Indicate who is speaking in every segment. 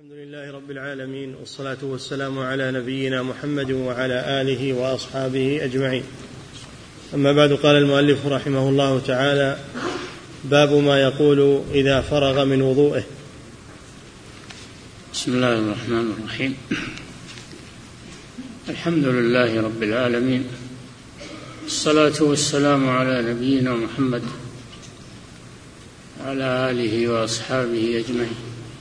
Speaker 1: الحمد لله رب العالمين، والصلاة والسلام على نبينا محمد وعلى آله وأصحابه أجمعين. أما بعد، قال المؤلف رحمه الله تعالى: باب ما يقول إذا فرغ من وضوئه.
Speaker 2: بسم الله الرحمن الرحيم. الحمد لله رب العالمين، الصلاة والسلام على نبينا محمد وعلى آله وأصحابه أجمعين.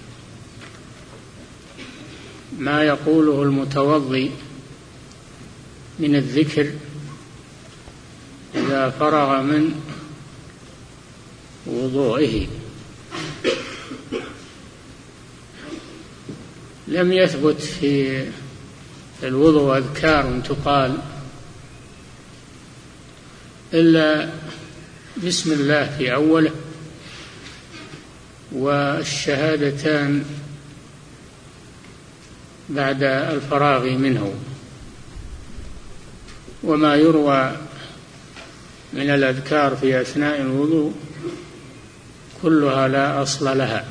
Speaker 2: ما يقوله المتوضي من الذكر إذا فرغ من وضوئه. لم يثبت في الوضوء أذكار تقال إلا بسم الله في أوله والشهادتان بعد الفراغ منه. وما يروى من الأذكار في أثناء الوضوء كلها لا أصل لها.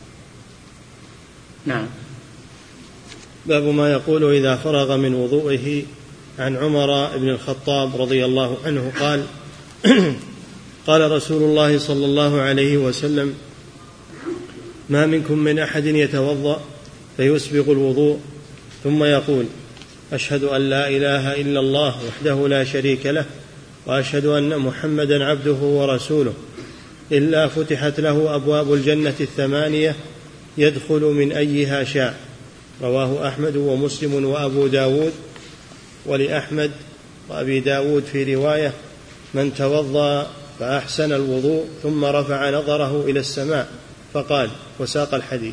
Speaker 2: نعم.
Speaker 1: باب ما يقول إذا فرغ من وضوئه. عن عمر بن الخطاب رضي الله عنه قال: قال رسول الله صلى الله عليه وسلم: ما منكم من أحد يتوضأ فيسبغ الوضوء ثم يقول: أشهد أن لا إله إلا الله وحده لا شريك له وأشهد أن محمدا عبده ورسوله، إلا فتحت له أبواب الجنة 8 يدخل من أيها شاء. رواه أحمد ومسلم وأبو داود. ولأحمد وأبي داود في رواية: من توضأ فأحسن الوضوء ثم رفع نظره إلى السماء فقال، وساق الحديث.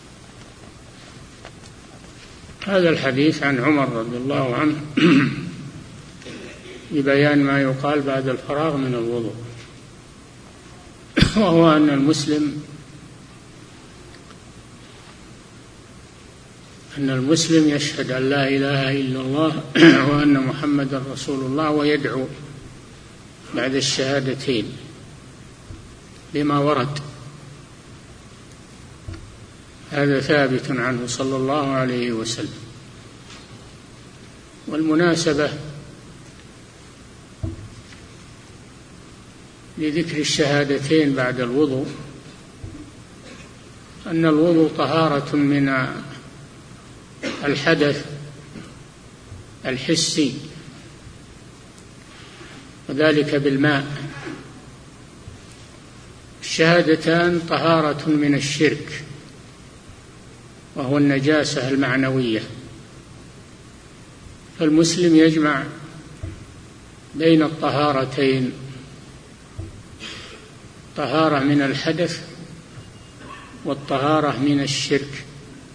Speaker 2: هذا الحديث عن عمر رضي الله عنه ببيان ما يقال بعد الفراغ من الوضوء، وهو أن المسلم يشهد أن لا إله إلا الله وأن محمدا رسول الله، ويدعو بعد الشهادتين بما ورد. هذا ثابت عنه صلى الله عليه وسلم. والمناسبة لذكر الشهادتين بعد الوضوء أن الوضوء طهارة من الحدث الحسي، وذلك بالماء. الشهادتان طهارة من الشرك، وهو النجاسة المعنوية. فالمسلم يجمع بين الطهارتين، طهارة من الحدث والطهارة من الشرك.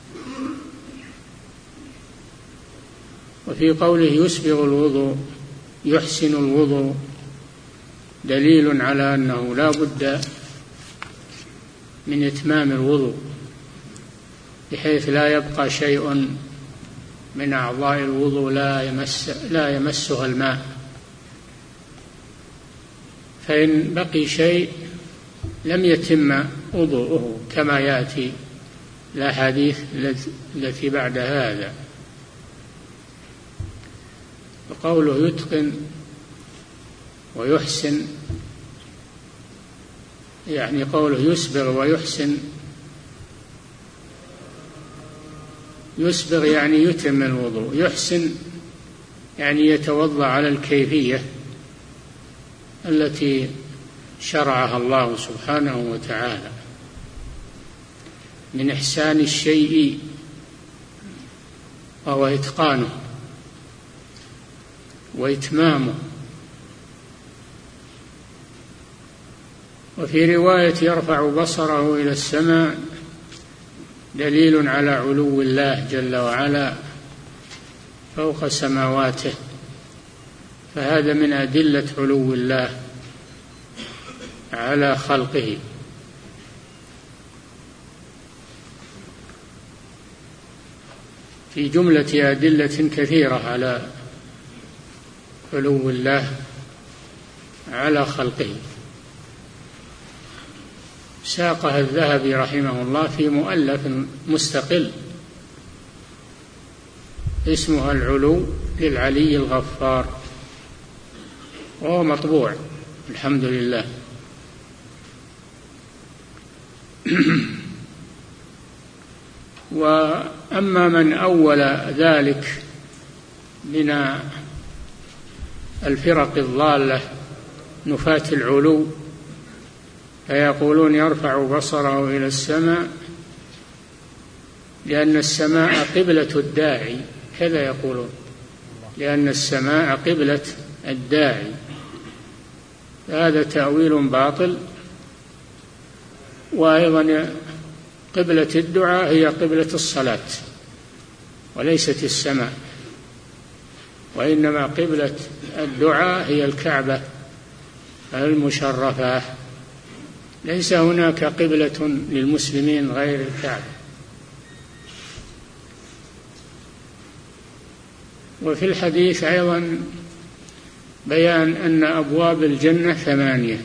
Speaker 2: وفي قوله يسبغ الوضوء، يحسن الوضوء، دليل على أنه لا بد من إتمام الوضوء، بحيث لا يبقى شيء من أعضاء الوضوء لا يمسها الماء. فإن بقي شيء لم يتم وضوءه، كما يأتي الأحاديث التي بعد هذا. وقوله يتقن ويحسن، يعني قوله يسبغ ويحسن. يسبغ يعني يتم الوضوء، يحسن يعني يتوضأ على الكيفية التي شرعها الله سبحانه وتعالى. من إحسان الشيء وهو إتقانه وإتمامه. وفي رواية يرفع بصره إلى السماء دليل على علو الله جل وعلا فوق سماواته، فهذا من أدلة علو الله على خلقه. في جملة أدلة كثيرة على علو الله على خلقه. ساقها الذهبي رحمه الله في مؤلف مستقل اسمها العلو للعلي الغفار، وهو مطبوع الحمد لله. وأما من أول ذلك من الفرق الضالة نفاة العلو فيقولون يرفع بصره إلى السماء لأن السماء قبلة الداعي، كذا يقولون، لأن السماء قبلة الداعي. هذا تأويل باطل. وأيضا قبلة الدعاء هي قبلة الصلاة وليست السماء، وإنما قبلة الدعاء هي الكعبة المشرفة، ليس هناك قبلة للمسلمين غير الكعبة. وفي الحديث أيضا بيان أن أبواب الجنة 8.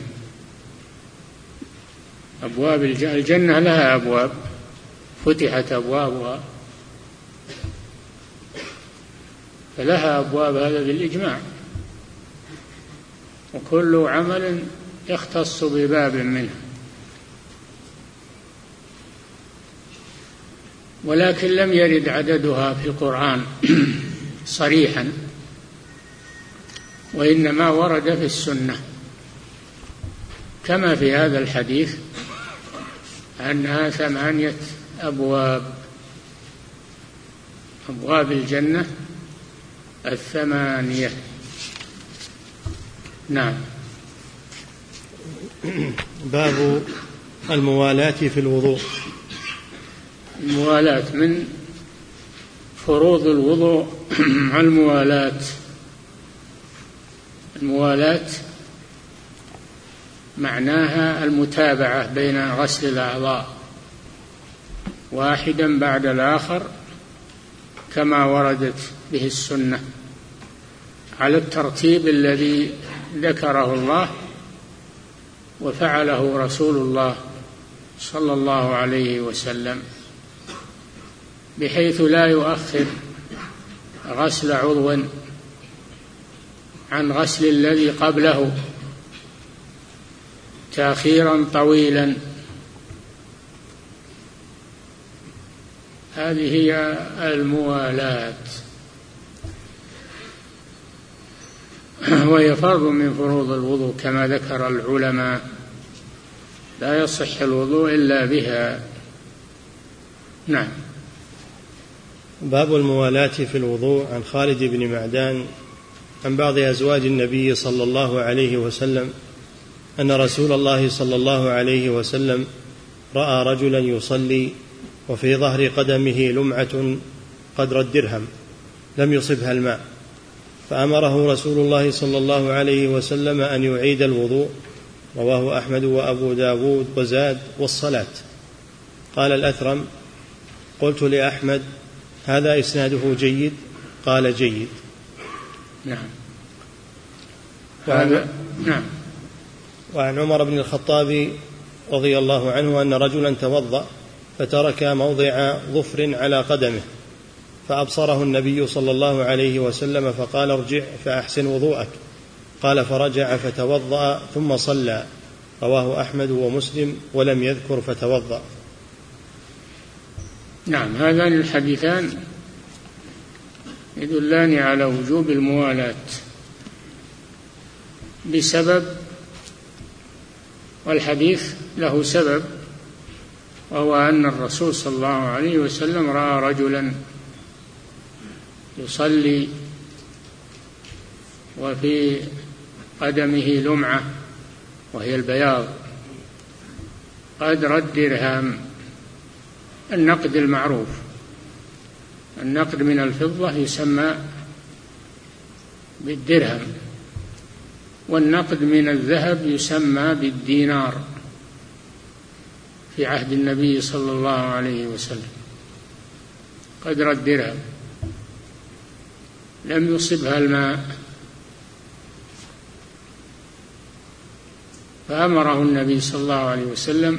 Speaker 2: أبواب الجنة لها أبواب فتحت أبوابها، فلها أبواب، هذا بالإجماع، وكل عمل يختص بباب منه. ولكن لم يرد عددها في القرآن صريحا، وإنما ورد في السنة كما في هذا الحديث أنها 8 أبواب، أبواب الجنة 8. نعم.
Speaker 1: باب الموالاة في الوضوء.
Speaker 2: الموالاة من فروض الوضوء. الموالاة معناها المتابعة بين غسل الأعضاء واحدا بعد الآخر كما وردت به السنة على الترتيب الذي ذكره الله وفعله رسول الله صلى الله عليه وسلم، بحيث لا يؤخر غسل عضو عن غسل الذي قبله تأخيرا طويلا. هذه هي الموالاة، وهي فرض من فروض الوضوء كما ذكر العلماء، لا يصح الوضوء إلا بها. نعم.
Speaker 1: باب الموالاة في الوضوء. عن خالد بن معدان عن بعض أزواج النبي صلى الله عليه وسلم أن رسول الله صلى الله عليه وسلم رأى رجلا يصلي وفي ظهر قدمه لمعة قدر الدرهم لم يصبها الماء، فأمره رسول الله صلى الله عليه وسلم أن يعيد الوضوء. رواه أحمد وأبو داود وزاد والصلاة. قال الأثرم: قلت لأحمد: هذا إسناده جيد؟ قال: جيد.
Speaker 2: نعم.
Speaker 1: نعم. وعن عمر بن الخطاب رضي الله عنه أن رجلا توضأ فترك موضع ظفر على قدمه، فأبصره النبي صلى الله عليه وسلم فقال: ارجع فأحسن وضوءك. قال: فرجع فتوضأ ثم صلى. رواه أحمد ومسلم ولم يذكر فتوضأ.
Speaker 2: نعم. هذان الحديثان يدلان على وجوب الموالاة بسبب، والحديث له سبب، وهو أن الرسول صلى الله عليه وسلم رأى رجلا يصلي وفي قدمه لمعة وهي البياض قدر الدرهم، النقد المعروف. النقد من الفضة يسمى بالدرهم، والنقد من الذهب يسمى بالدينار في عهد النبي صلى الله عليه وسلم، قدر الدرهم لم يصبها الماء، فأمره النبي صلى الله عليه وسلم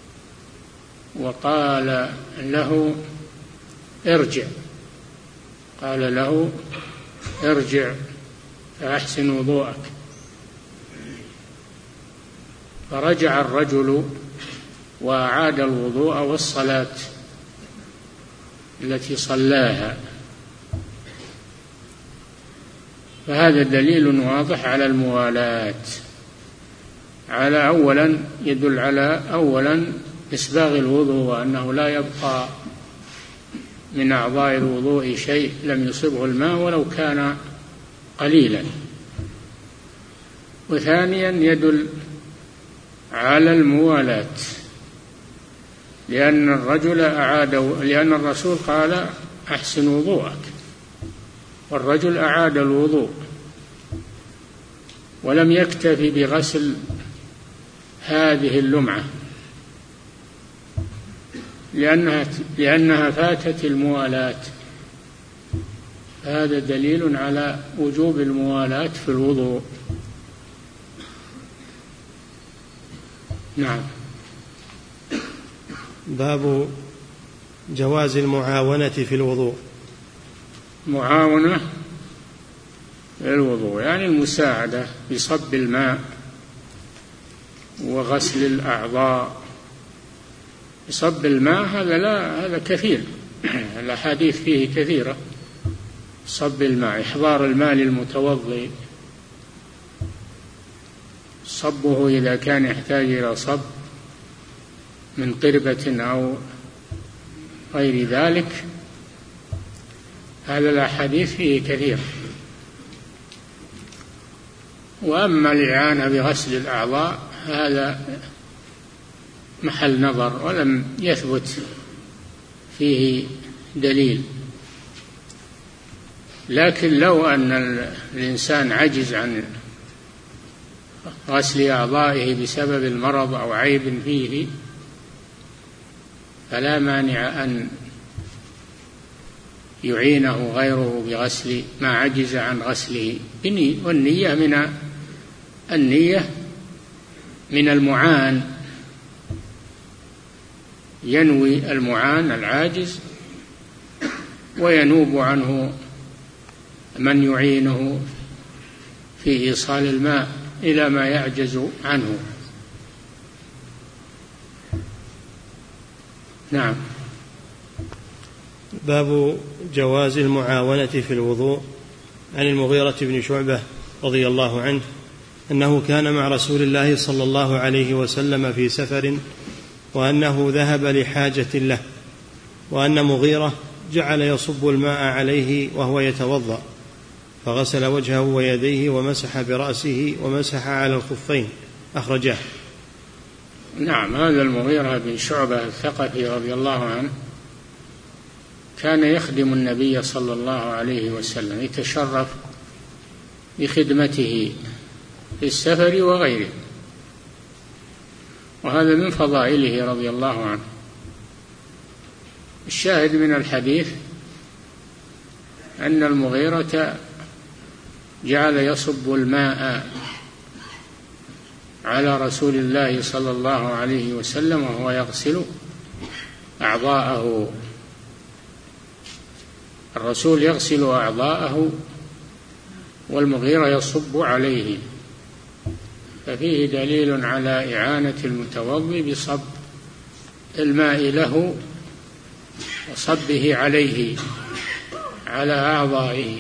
Speaker 2: وقال له: ارجع قال له ارجع فأحسن وضوءك. فرجع الرجل وأعاد الوضوء والصلاة التي صلاها. فهذا دليل واضح على الموالاة، يدل على أولا إسباغ الوضوء، وأنه لا يبقى من أعضاء الوضوء شيء لم يصبه الماء ولو كان قليلا. وثانيا يدل على الموالاة، لأن الرسول قال أحسن وضوءك، والرجل أعاد الوضوء ولم يكتفي بغسل هذه اللمعة لأنها فاتت الموالاة. هذا دليل على وجوب الموالاة في الوضوء. نعم.
Speaker 1: باب جواز المعاونة في الوضوء.
Speaker 2: معاونة في الوضوء يعني المساعدة بصب الماء وغسل الأعضاء. صب الماء هذا كثير، الأحاديث فيه كثيرة. صب الماء، إحضار الماء للمتوضئ، صبه إذا كان يحتاج إلى صب من قربة أو غير ذلك، هذا الأحاديث فيه كثير. وأما الإعانة بغسل الأعضاء هذا محل نظر ولم يثبت فيه دليل. لكن لو أن الإنسان عجز عن غسل أعضائه بسبب المرض أو عيب فيه فلا مانع أن يعينه غيره بغسل ما عجز عن غسله، والنية من المعان، ينوي المعان العاجز وينوب عنه من يعينه في إيصال الماء إلى ما يعجز عنه. نعم.
Speaker 1: باب جواز المعاونة في الوضوء. عن المغيرة بن شعبة رضي الله عنه أنه كان مع رسول الله صلى الله عليه وسلم في سفر، وأنه ذهب لحاجة له، وأن مغيرة جعل يصب الماء عليه وهو يتوضأ، فغسل وجهه ويديه ومسح برأسه ومسح على الخفين. أخرجاه.
Speaker 2: نعم. هذا المغيرة بن شعبة الثقفي رضي الله عنه كان يخدم النبي صلى الله عليه وسلم، يتشرف بخدمته في السفر وغيره، وهذا من فضائله رضي الله عنه. الشاهد من الحديث أن المغيرة جعل يصب الماء على رسول الله صلى الله عليه وسلم وهو يغسل أعضاءه. الرسول يغسل أعضاءه والمغيرة يصب عليه، ففيه دليل على إعانة المتوضئ بصب الماء له وصبه عليه على أعضائه،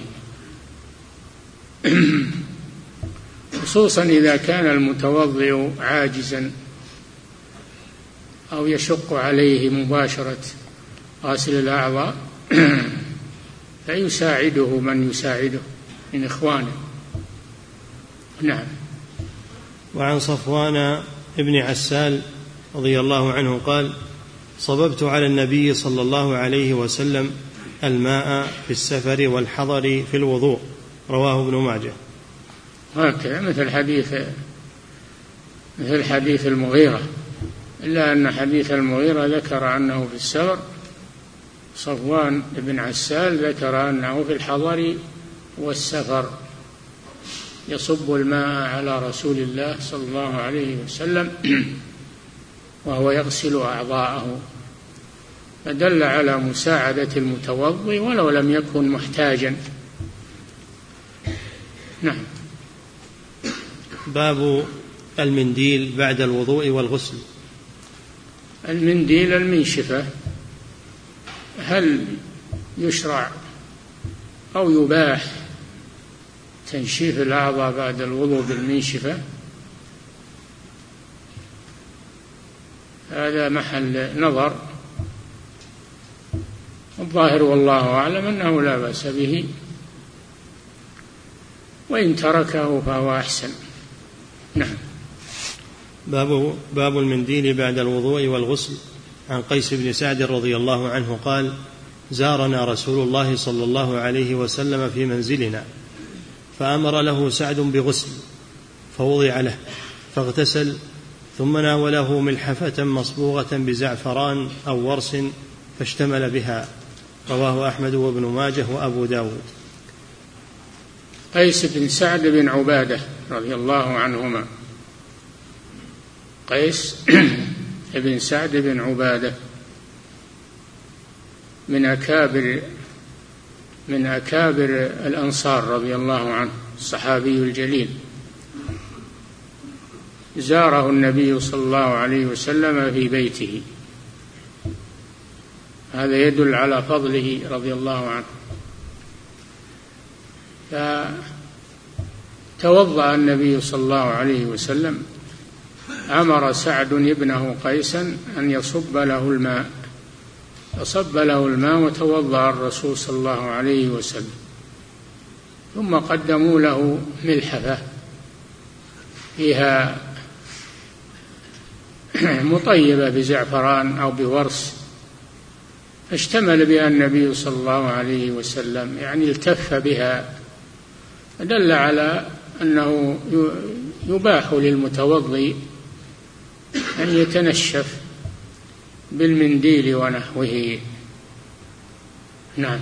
Speaker 2: خصوصا إذا كان المتوضئ عاجزا أو يشق عليه مباشرة غسل الأعضاء فيساعده من يساعده من إخوانه. نعم.
Speaker 1: وعن صفوان بن عسال رضي الله عنه قال: صببت على النبي صلى الله عليه وسلم الماء في السفر والحضر في الوضوء. رواه ابن ماجه.
Speaker 2: هكذا مثل حديث المغيرة، إلا أن حديث المغيرة ذكر أنه في السفر، صفوان بن عسال ذكر أنه في الحضر والسفر يصب الماء على رسول الله صلى الله عليه وسلم وهو يغسل أعضاءه، فدل على مساعدة المتوضئ ولو لم يكن محتاجا. نعم.
Speaker 1: باب المنديل بعد الوضوء والغسل.
Speaker 2: المنديل المنشفة، هل يشرع أو يباح تنشيف الأعضاء بعد الوضوء بالمنشفة؟ هذا محل نظر. الظاهر والله أعلم أنه لا بأس به، وإن تركه فهو أحسن. نعم.
Speaker 1: باب المنديل بعد الوضوء والغسل. عن قيس بن سعد رضي الله عنه قال: زارنا رسول الله صلى الله عليه وسلم في منزلنا، فأمر له سعد بغسل، فوضع له فاغتسل، ثم ناوله ملحفة مصبوغة بزعفران أو ورس فاشتمل بها. رواه أحمد وابن ماجه وأبو داود.
Speaker 2: قيس بن سعد بن عبادة رضي الله عنهما، قيس بن سعد بن عبادة من أكابر الأنصار رضي الله عنه، الصحابي الجليل. زاره النبي صلى الله عليه وسلم في بيته، هذا يدل على فضله رضي الله عنه. فتوضأ النبي صلى الله عليه وسلم، أمر سعد ابنه قيسا أن يصب له الماء، فصب له الماء وتوضأ الرسول صلى الله عليه وسلم، ثم قدموا له ملحفة فيها مطيبة بزعفران أو بورس، فاشتمل بها النبي صلى الله عليه وسلم، يعني التف بها، دل على أنه يباح للمتوضئ أن يتنشف بالمنديل ونحوه. نعم.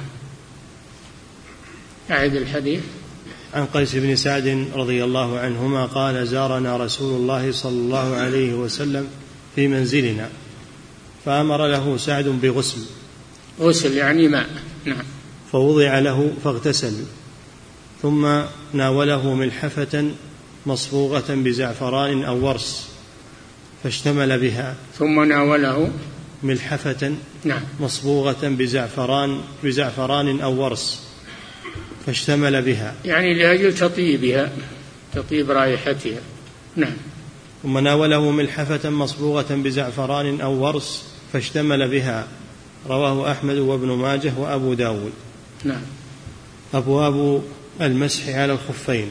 Speaker 2: أعد الحديث.
Speaker 1: عن قيس بن سعد رضي الله عنهما قال: زارنا رسول الله صلى الله عليه وسلم في منزلنا، فأمر له سعد بغسل.
Speaker 2: غسل يعني ماء. نعم.
Speaker 1: فوضع له فاغتسل، ثم ناوله ملحفة مصبوغة بزعفران أو ورس فاشتمل بها.
Speaker 2: ثم ناوله
Speaker 1: ملحفة
Speaker 2: نعم
Speaker 1: مصبوغة بزعفران أو ورس فاشتمل بها،
Speaker 2: يعني لأجل تطيبها، تطيب رائحتها. نعم.
Speaker 1: ثم ناوله ملحفة مصبوغة بزعفران أو ورس فاشتمل بها. رواه أحمد وابن ماجه وأبو داود.
Speaker 2: نعم.
Speaker 1: أبواب المسح على الخفين.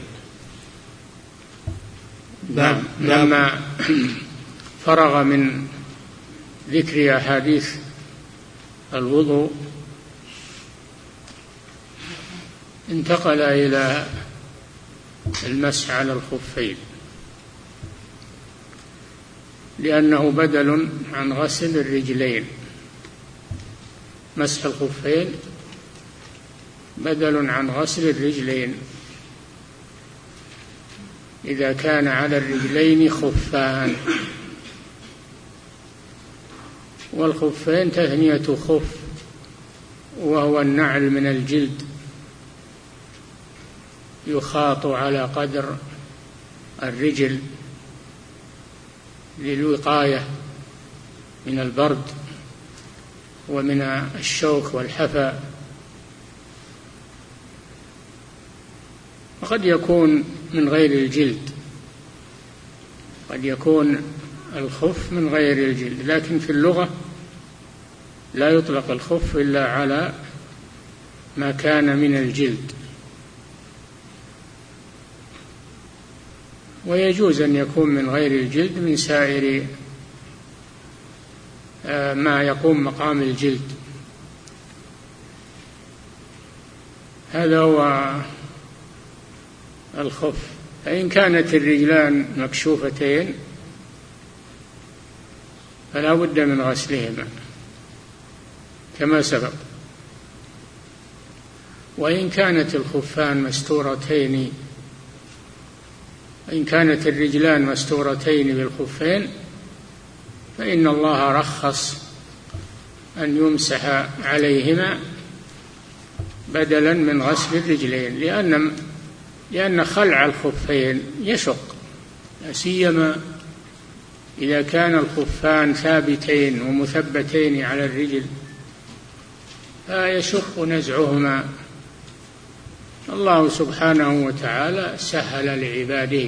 Speaker 2: نعم. لما فرغ من ذكر أحاديث الوضوء انتقل إلى المسح على الخفين، لأنه بدل عن غسل الرجلين. مسح الخفين بدل عن غسل الرجلين إذا كان على الرجلين خفان، والخفين تثنية خف، وهو النعل من الجلد يخاط على قدر الرجل للوقاية من البرد ومن الشوك والحفا، وقد يكون من غير الجلد، قد يكون الخف من غير الجلد، لكن في اللغة لا يطلق الخف إلا على ما كان من الجلد، ويجوز أن يكون من غير الجلد من سائر ما يقوم مقام الجلد. هذا هو الخف. فإن كانت الرجلان مكشوفتين فلا بد من غسلهما كما سبق، وإن كانت الخفان مستورتين، إن كانت الرجلان مستورتين بالخفين فإن الله رخص أن يمسح عليهما بدلا من غسل الرجلين، لأن خلع الخفين يشق، لا سيما إذا كان الخفان ثابتين ومثبتين على الرجل فيشق نزعهما. الله سبحانه وتعالى سهل لعباده،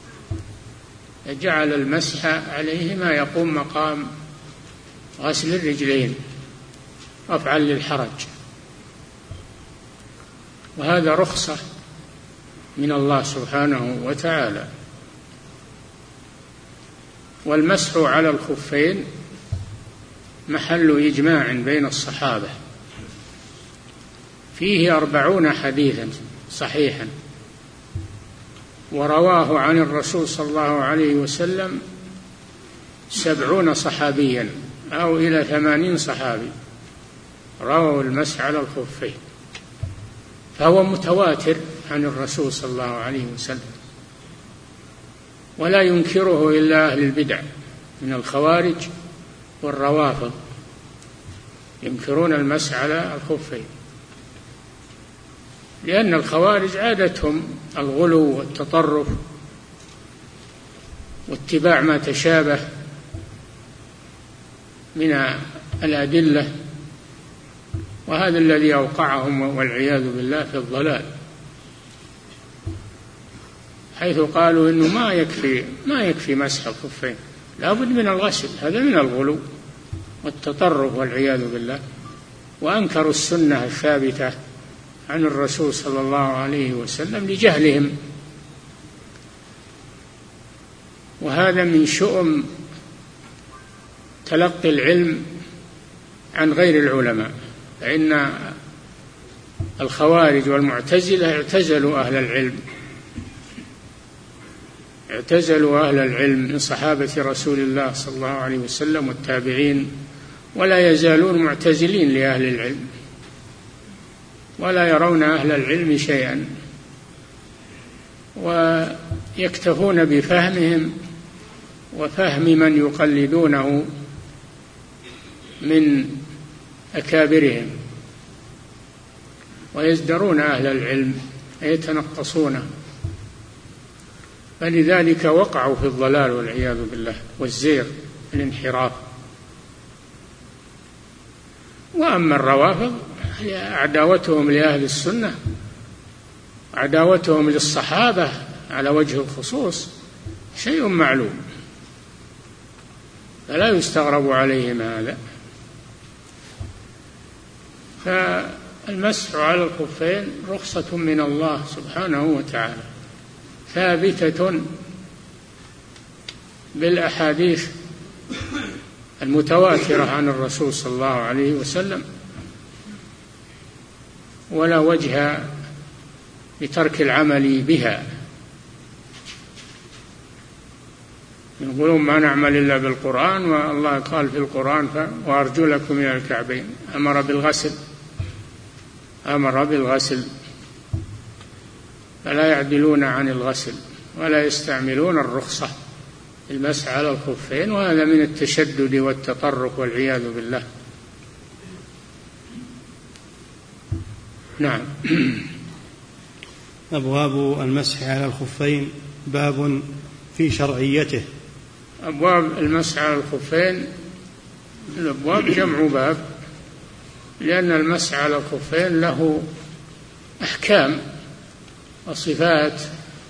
Speaker 2: جعل المسح عليهما يقوم مقام غسل الرجلين رفعا للحرج، وهذا رخصة من الله سبحانه وتعالى. والمسح على الخفين محل إجماع بين الصحابة، فيه 40 حديثا صحيحا، ورواه عن الرسول صلى الله عليه وسلم 70 صحابيا أو إلى 80 صحابي رووا المسح على الخفين، فهو متواتر عن الرسول صلى الله عليه وسلم، ولا ينكره إلا أهل البدع من الخوارج والروافض، ينكرون المسح على الخفين، لأن الخوارج عادتهم الغلو والتطرف واتباع ما تشابه من الأدلة، وهذا الذي أوقعهم والعياذ بالله في الضلال، حيث قالوا إنه ما يكفي مسح الخفين، لا بد من الغسل، هذا من الغلو والتطرف والعياذ بالله، وأنكروا السنة الثابتة عن الرسول صلى الله عليه وسلم لجهلهم. وهذا من شؤم تلقي العلم عن غير العلماء، فإن الخوارج والمعتزلة اعتزلوا أهل العلم من صحابة رسول الله صلى الله عليه وسلم والتابعين، ولا يزالون معتزلين لأهل العلم، ولا يرون أهل العلم شيئا، ويكتفون بفهمهم وفهم من يقلدونه من أكابرهم، ويزدرون أهل العلم يتنقصونه، فلذلك وقعوا في الضلال والعياذ بالله والزيغ الانحراف. وأما الروافض عداوتهم لأهل السنة، عداوتهم للصحابة على وجه الخصوص شيء معلوم، فلا يستغرب عليهم هذا. فالمسح على الخفين رخصة من الله سبحانه وتعالى، ثابتة بالأحاديث المتواترة عن الرسول صلى الله عليه وسلم، ولا وجه لترك العمل بها. يقولون ما نعمل إلا بالقرآن، والله قال في القرآن وأرجلكم إلى الكعبين، أمر بالغسل، فلا يعدلون عن الغسل ولا يستعملون الرخصة المسح على الخفين، وهذا من التشدد والتطرف والعياذ بالله. نعم.
Speaker 1: أبواب المسح على الخفين، باب في شرعيته.
Speaker 2: أبواب المسح على الخفين، الأبواب جمع باب، لأن المسح على الخفين له أحكام وصفات،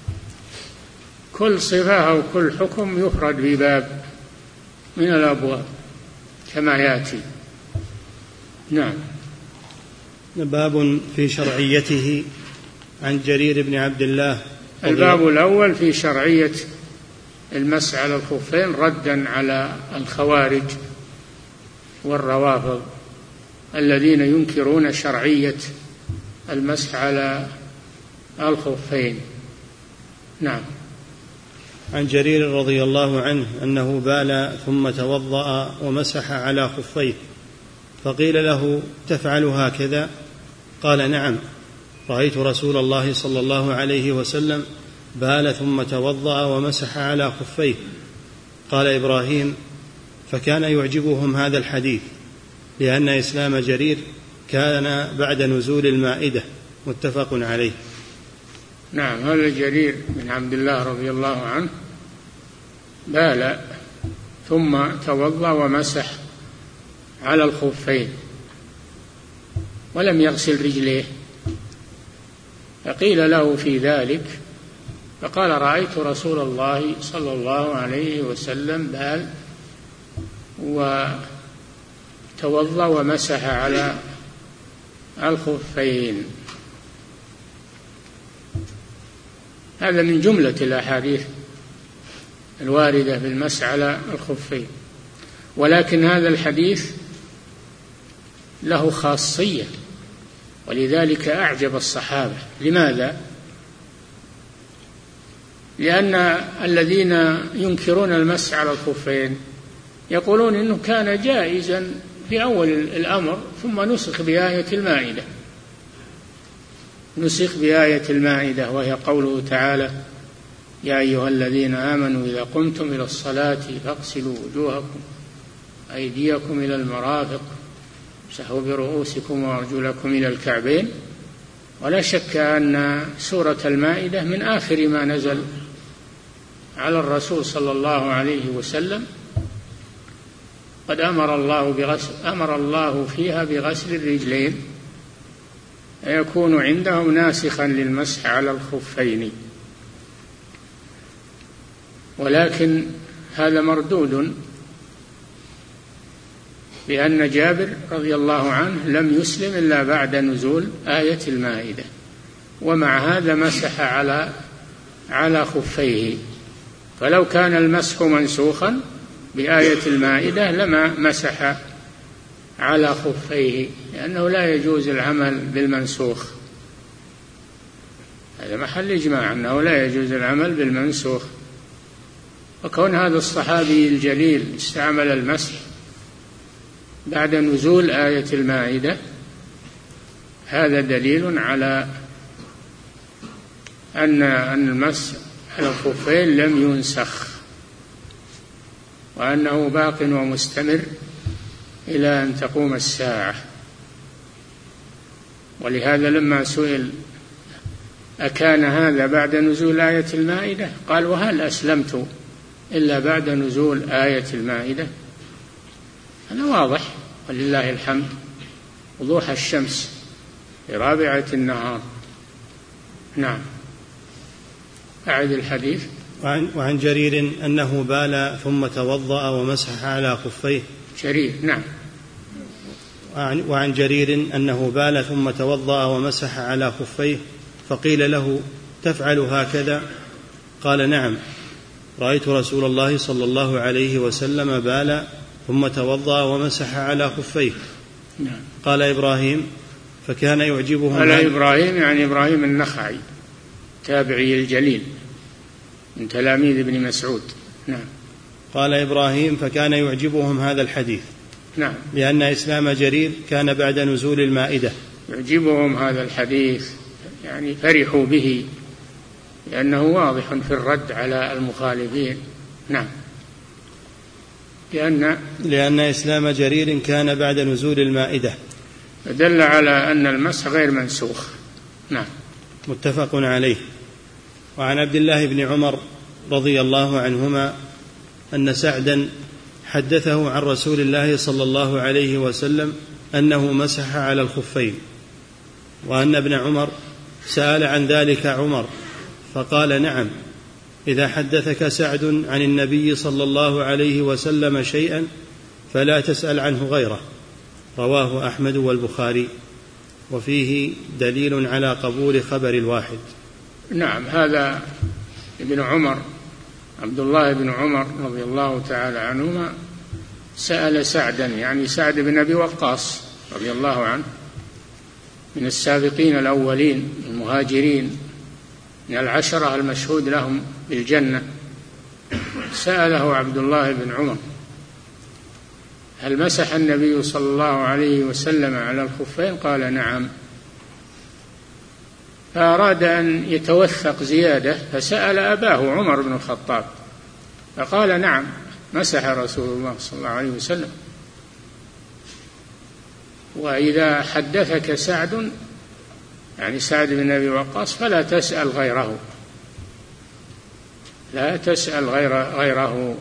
Speaker 2: كل صفة أو كل حكم يفرد بباب من الأبواب كما يأتي. نعم.
Speaker 1: باب في شرعيته. عن جرير بن عبد الله.
Speaker 2: الباب الأول في شرعية المسح على الخفين ردا على الخوارج والروافض الذين ينكرون شرعية المسح على الخفين. نعم.
Speaker 1: عن جرير رضي الله عنه أنه بال ثم توضأ ومسح على خفيه، فقيل له تفعل هكذا؟ قال نعم، رأيت رسول الله صلى الله عليه وسلم بال ثم توضأ ومسح على خفيه. قال إبراهيم: فكان يعجبهم هذا الحديث، لأن إسلام جرير كان بعد نزول المائدة. متفق عليه.
Speaker 2: نعم، هذا جرير بن عبد الله رضي الله عنه بال ثم توضأ ومسح على الخفين ولم يغسل رجليه، فقيل له في ذلك فقال: رأيت رسول الله صلى الله عليه وسلم بال وتوضأ ومسح على الخفين. هذا من جملة الأحاديث الواردة بالمسح على الخفين، ولكن هذا الحديث له خاصية ولذلك أعجب الصحابة. لماذا؟ لأن الذين ينكرون المسح على الخفين يقولون إنه كان جائزا في أول الأمر ثم نسخ بآية المائدة، نسخ بآية المائدة وهي قوله تعالى: يا أيها الذين آمنوا إذا قمتم إلى الصلاة فاغسلوا وجوهكم أيديكم إلى المرافق امسحوا برؤوسكم وأرجلكم إلى الكعبين. ولا شك أن سورة المائدة من آخر ما نزل على الرسول صلى الله عليه وسلم، قد أمر الله فيها بغسل الرجلين يكون عندهم ناسخا للمسح على الخفين. ولكن هذا مردود، لأن جابر رضي الله عنه لم يسلم إلا بعد نزول آية المائدة، ومع هذا مسح على خفيه، فلو كان المسح منسوخا بآية المائدة لما مسح على خفيه، لأنه لا يجوز العمل بالمنسوخ. هذا محل إجماع أنه لا يجوز العمل بالمنسوخ. وكون هذا الصحابي الجليل استعمل المسح بعد نزول آية المائدة هذا دليل على أن المسح على الخفين لم ينسخ، وأنه باق ومستمر إلى أن تقوم الساعة. ولهذا لما سئل أكان هذا بعد نزول آية المائدة قال: وهل أسلمت إلا بعد نزول آية المائدة؟ هذا واضح ولله الحمد، وضوح الشمس في رابعة النهار. نعم، أعد الحديث.
Speaker 1: وعن جرير أنه بال ثم توضأ ومسح على خفيه.
Speaker 2: جرير، نعم.
Speaker 1: وعن جرير أنه بال ثم توضأ ومسح على خفيه، فقيل له: تفعل هكذا؟ قال: نعم، رأيت رسول الله صلى الله عليه وسلم بال ثم توضأ ومسح على خفيه.
Speaker 2: نعم.
Speaker 1: قال إبراهيم: فكان يعجبهم.
Speaker 2: قال إبراهيم يعني إبراهيم النخعي تابعي الجليل من تلاميذ ابن مسعود. نعم.
Speaker 1: قال إبراهيم: فكان يعجبهم هذا الحديث.
Speaker 2: نعم.
Speaker 1: لأن إسلام جرير كان بعد نزول المائدة.
Speaker 2: يعجبهم هذا الحديث يعني فرحوا به، لأنه واضح في الرد على المخالفين. نعم.
Speaker 1: لأن إسلام جرير كان بعد نزول المائدة،
Speaker 2: دل على أن المسح غير منسوخ. نعم.
Speaker 1: متفق عليه. وعن عبد الله بن عمر رضي الله عنهما أن سعدا حدثه عن رسول الله صلى الله عليه وسلم أنه مسح على الخفين، وأن ابن عمر سأل عن ذلك عمر فقال: نعم، إذا حدثك سعد عن النبي صلى الله عليه وسلم شيئا فلا تسأل عنه غيره. رواه أحمد والبخاري، وفيه دليل على قبول خبر الواحد.
Speaker 2: نعم، هذا ابن عمر عبد الله بن عمر رضي الله تعالى عنهما سأل سعدا، يعني سعد بن أبي وقاص رضي الله عنه من السابقين الأولين المهاجرين من العشرة المشهود لهم بالجنة. سأله عبد الله بن عمر: هل مسح النبي صلى الله عليه وسلم على الخفين؟ قال: نعم. فأراد أن يتوثق زيادة فسأل أباه عمر بن الخطاب فقال: نعم، مسح رسول الله صلى الله عليه وسلم. وإذا حدثك سعد يعني سعد بن أبي وقاص فلا تسأل غيره، لا تسأل غيره.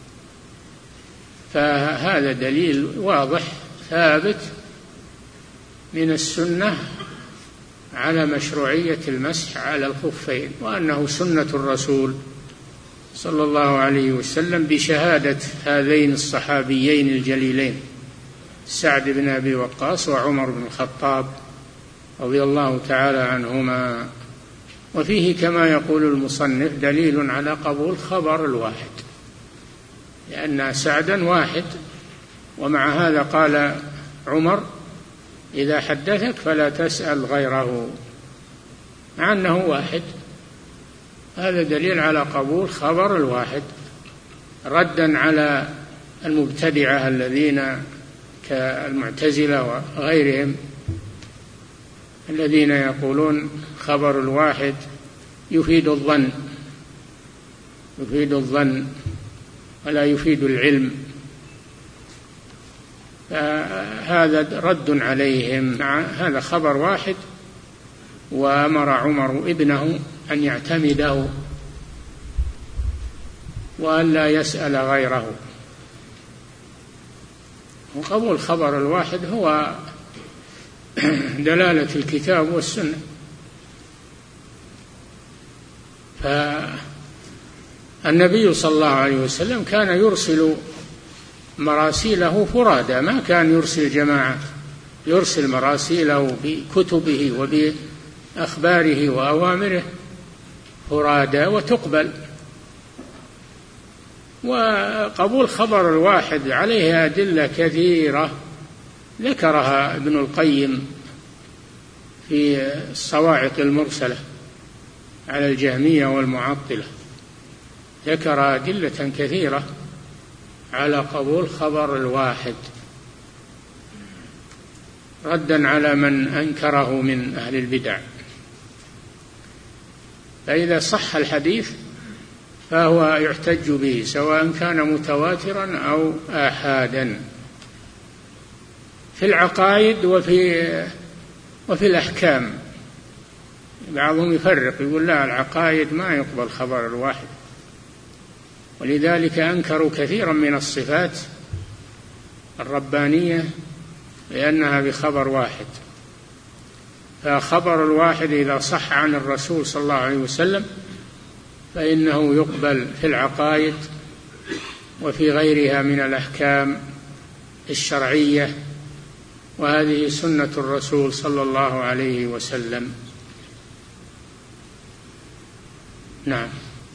Speaker 2: فهذا دليل واضح ثابت من السنة على مشروعية المسح على الخفين، وأنه سنة الرسول صلى الله عليه وسلم بشهادة هذين الصحابيين الجليلين سعد بن أبي وقاص وعمر بن الخطاب رضي الله تعالى عنهما. وفيه كما يقول المصنف دليل على قبول خبر الواحد، لأن سعدا واحد، ومع هذا قال عمر إذا حدثك فلا تسأل غيره، مع أنه واحد. هذا دليل على قبول خبر الواحد، ردا على المبتدعة الذين كالمعتزلة وغيرهم الذين يقولون خبر الواحد يفيد الظن ولا يفيد العلم. فهذا رد عليهم. هذا خبر واحد، وأمر عمر ابنه أن يعتمده وأن لا يسأل غيره. وقبول خبر الواحد هو دلالة الكتاب والسنة. فالنبي صلى الله عليه وسلم كان يرسل مراسيله فرادى، ما كان يرسل جماعة، يرسل مراسيله بكتبه وبأخباره وأوامره فرادى وتقبل. وقبول خبر الواحد عليه أدلة كثيرة ذكرها ابن القيم في الصواعق المرسلة على الجهمية والمعطلة، ذكر أدلة كثيرة على قبول خبر الواحد ردا على من أنكره من أهل البدع. فإذا صح الحديث فهو يحتج به سواء كان متواترا أو آحادا في العقائد وفي الأحكام. بعضهم يفرق يقول لا، العقائد ما يقبل خبر الواحد، ولذلك أنكروا كثيرا من الصفات الربانية لأنها بخبر واحد. فخبر الواحد إذا صح عن الرسول صلى الله عليه وسلم فإنه يقبل في العقائد وفي غيرها من الأحكام الشرعية، وهذه سنة الرسول صلى الله عليه وسلم. نعم.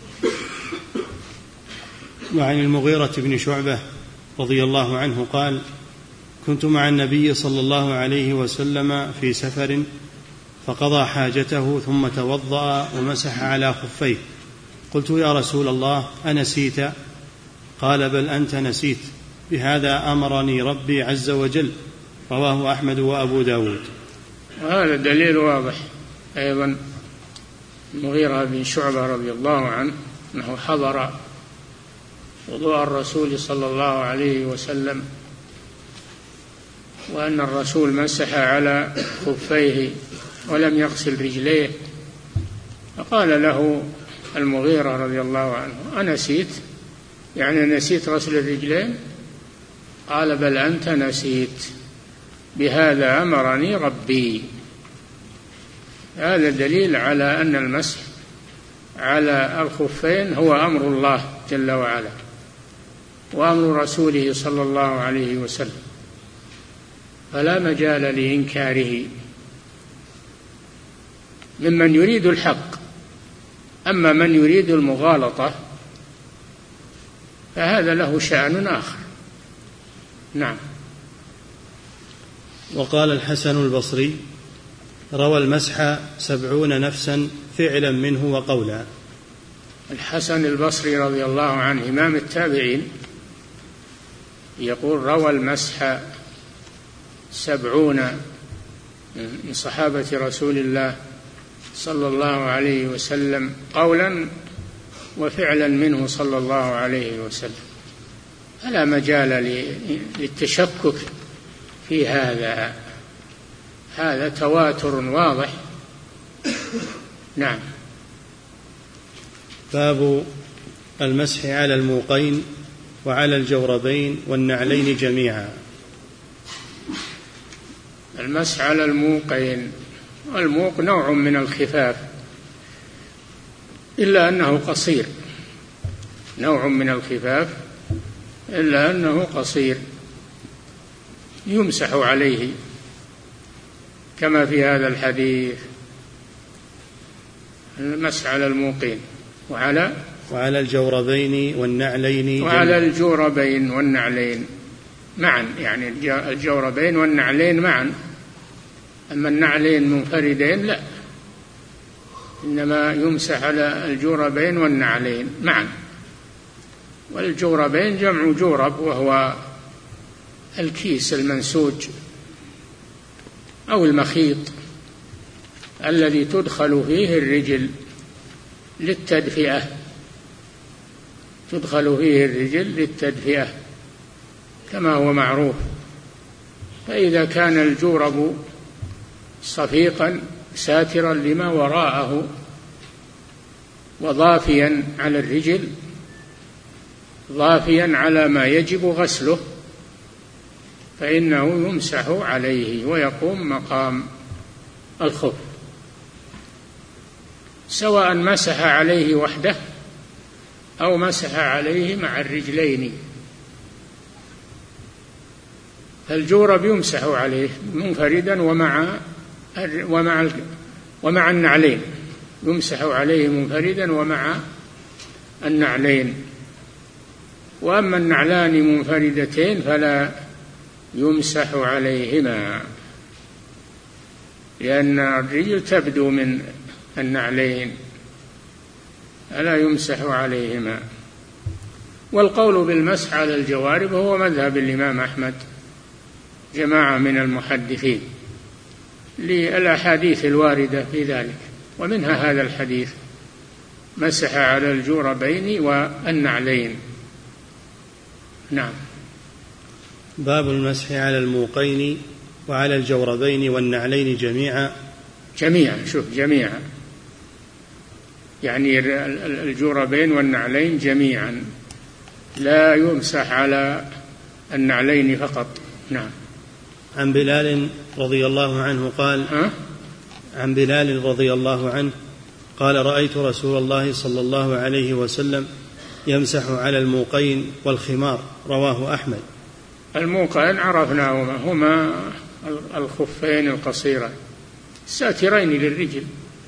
Speaker 1: وعن المغيرة بن شعبة رضي الله عنه قال: كنت مع النبي صلى الله عليه وسلم في سفر فقضى حاجته ثم توضأ ومسح على خفيه، قلت: يا رسول الله أنسيت؟ قال: بل أنت نسيت، بهذا أمرني ربي عز وجل. رواه أحمد وأبو داود.
Speaker 2: وهذا دليل واضح أيضا. المغيرة بن شعبة رضي الله عنه أنه حضر وضوء الرسول صلى الله عليه وسلم، وأن الرسول مسح على خفيه ولم يغسل رجليه، فقال له المغيرة رضي الله عنه: أنسيت؟ يعني نسيت غسل الرجلين؟ قال: بل أنت نسيت، بهذا أمرني ربي. هذا دليل على أن المسح على الخفين هو أمر الله جل وعلا وأمر رسوله صلى الله عليه وسلم، فلا مجال لإنكاره ممن يريد الحق. أما من يريد المغالطة فهذا له شأن آخر. نعم.
Speaker 1: وقال الحسن البصري: روى المسح 70 نفسا فعلا منه وقولا.
Speaker 2: الحسن البصري رضي الله عنه إمام التابعين يقول: روى المسح 70 من صحابة رسول الله صلى الله عليه وسلم قولا وفعلا منه صلى الله عليه وسلم، فلا مجال للتشكك في هذا. هذا تواتر واضح. نعم.
Speaker 1: باب المسح على الموقين وعلى الجوربين والنعلين جميعا.
Speaker 2: المسح على الموقين، الموق نوع من الخفاف إلا أنه قصير، نوع من الخفاف إلا أنه قصير، يمسح عليه كما في هذا الحديث. المسح على الموقين وعلى
Speaker 1: الجوربين والنعلين،
Speaker 2: وعلى الجوربين والنعلين معا، يعني الجوربين والنعلين معا. أما النعلين منفردين لا، إنما يمسح على الجوربين والنعلين معا. والجوربين جمع جورب، وهو الكيس المنسوج أو المخيط الذي تدخل فيه الرجل للتدفئة، تدخل فيه الرجل للتدفئة كما هو معروف. فإذا كان الجورب صفيقا ساترا لما وراءه وضافيا على الرجل، ضافيا على ما يجب غسله، فإنه يمسح عليه ويقوم مقام الخف، سواء مسح عليه وحده أو مسح عليه مع الرجلين. فالجورب يمسح عليه منفردا ومع النعلين، يمسح عليه منفردا ومع النعلين. وأما النعلان منفردتين فلا يمسح عليهما، لأن الرجل تبدو من النعلين، فلا يمسح عليهما. والقول بالمسح على الجوارب هو مذهب الإمام أحمد جماعة من المحدثين للأحاديث الواردة في ذلك، ومنها هذا الحديث: مسح على الجوربين والنعلين. نعم.
Speaker 1: باب المسح على الموقين وعلى الجوربين والنعلين جميعا.
Speaker 2: شوف، جميعا يعني الجوربين والنعلين جميعا، لا يمسح على النعلين فقط. نعم.
Speaker 1: عن بلال رضي الله عنه قال: عن بلال رضي الله عنه قال: رأيت رسول الله صلى الله عليه وسلم يمسح على الموقين والخمار. رواه أحمد.
Speaker 2: الموقين عرفناهما، هما الخفين القصيرين الساترين للرجل،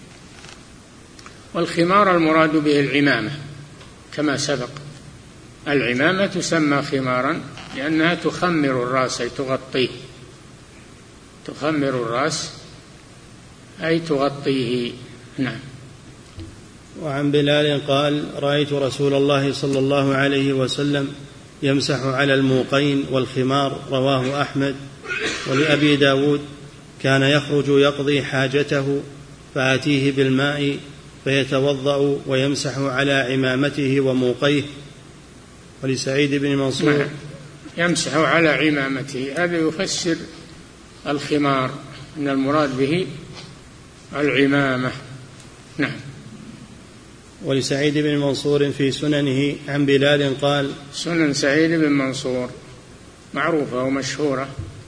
Speaker 2: والخمار المراد به العمامة كما سبق. العمامة تسمى خمارا لأنها تخمر الرأس، أي تغطيه، تخمر الرأس أي تغطيه. نعم.
Speaker 1: وعن بلال قال: رأيت رسول الله صلى الله عليه وسلم يمسح على الموقين والخمار. رواه أحمد. ولأبي داود: كان يخرج يقضي حاجته فآتيه بالماء فيتوضأ ويمسح على عمامته وموقيه. ولسعيد بن منصور:
Speaker 2: يمسح على عمامته، هذا يفسر الخمار أن المراد به العمامة. نعم.
Speaker 1: ولسعيد بن منصور في سننه عن بلال قال:
Speaker 2: سنن سعيد بن منصور معروفة ومشهورة،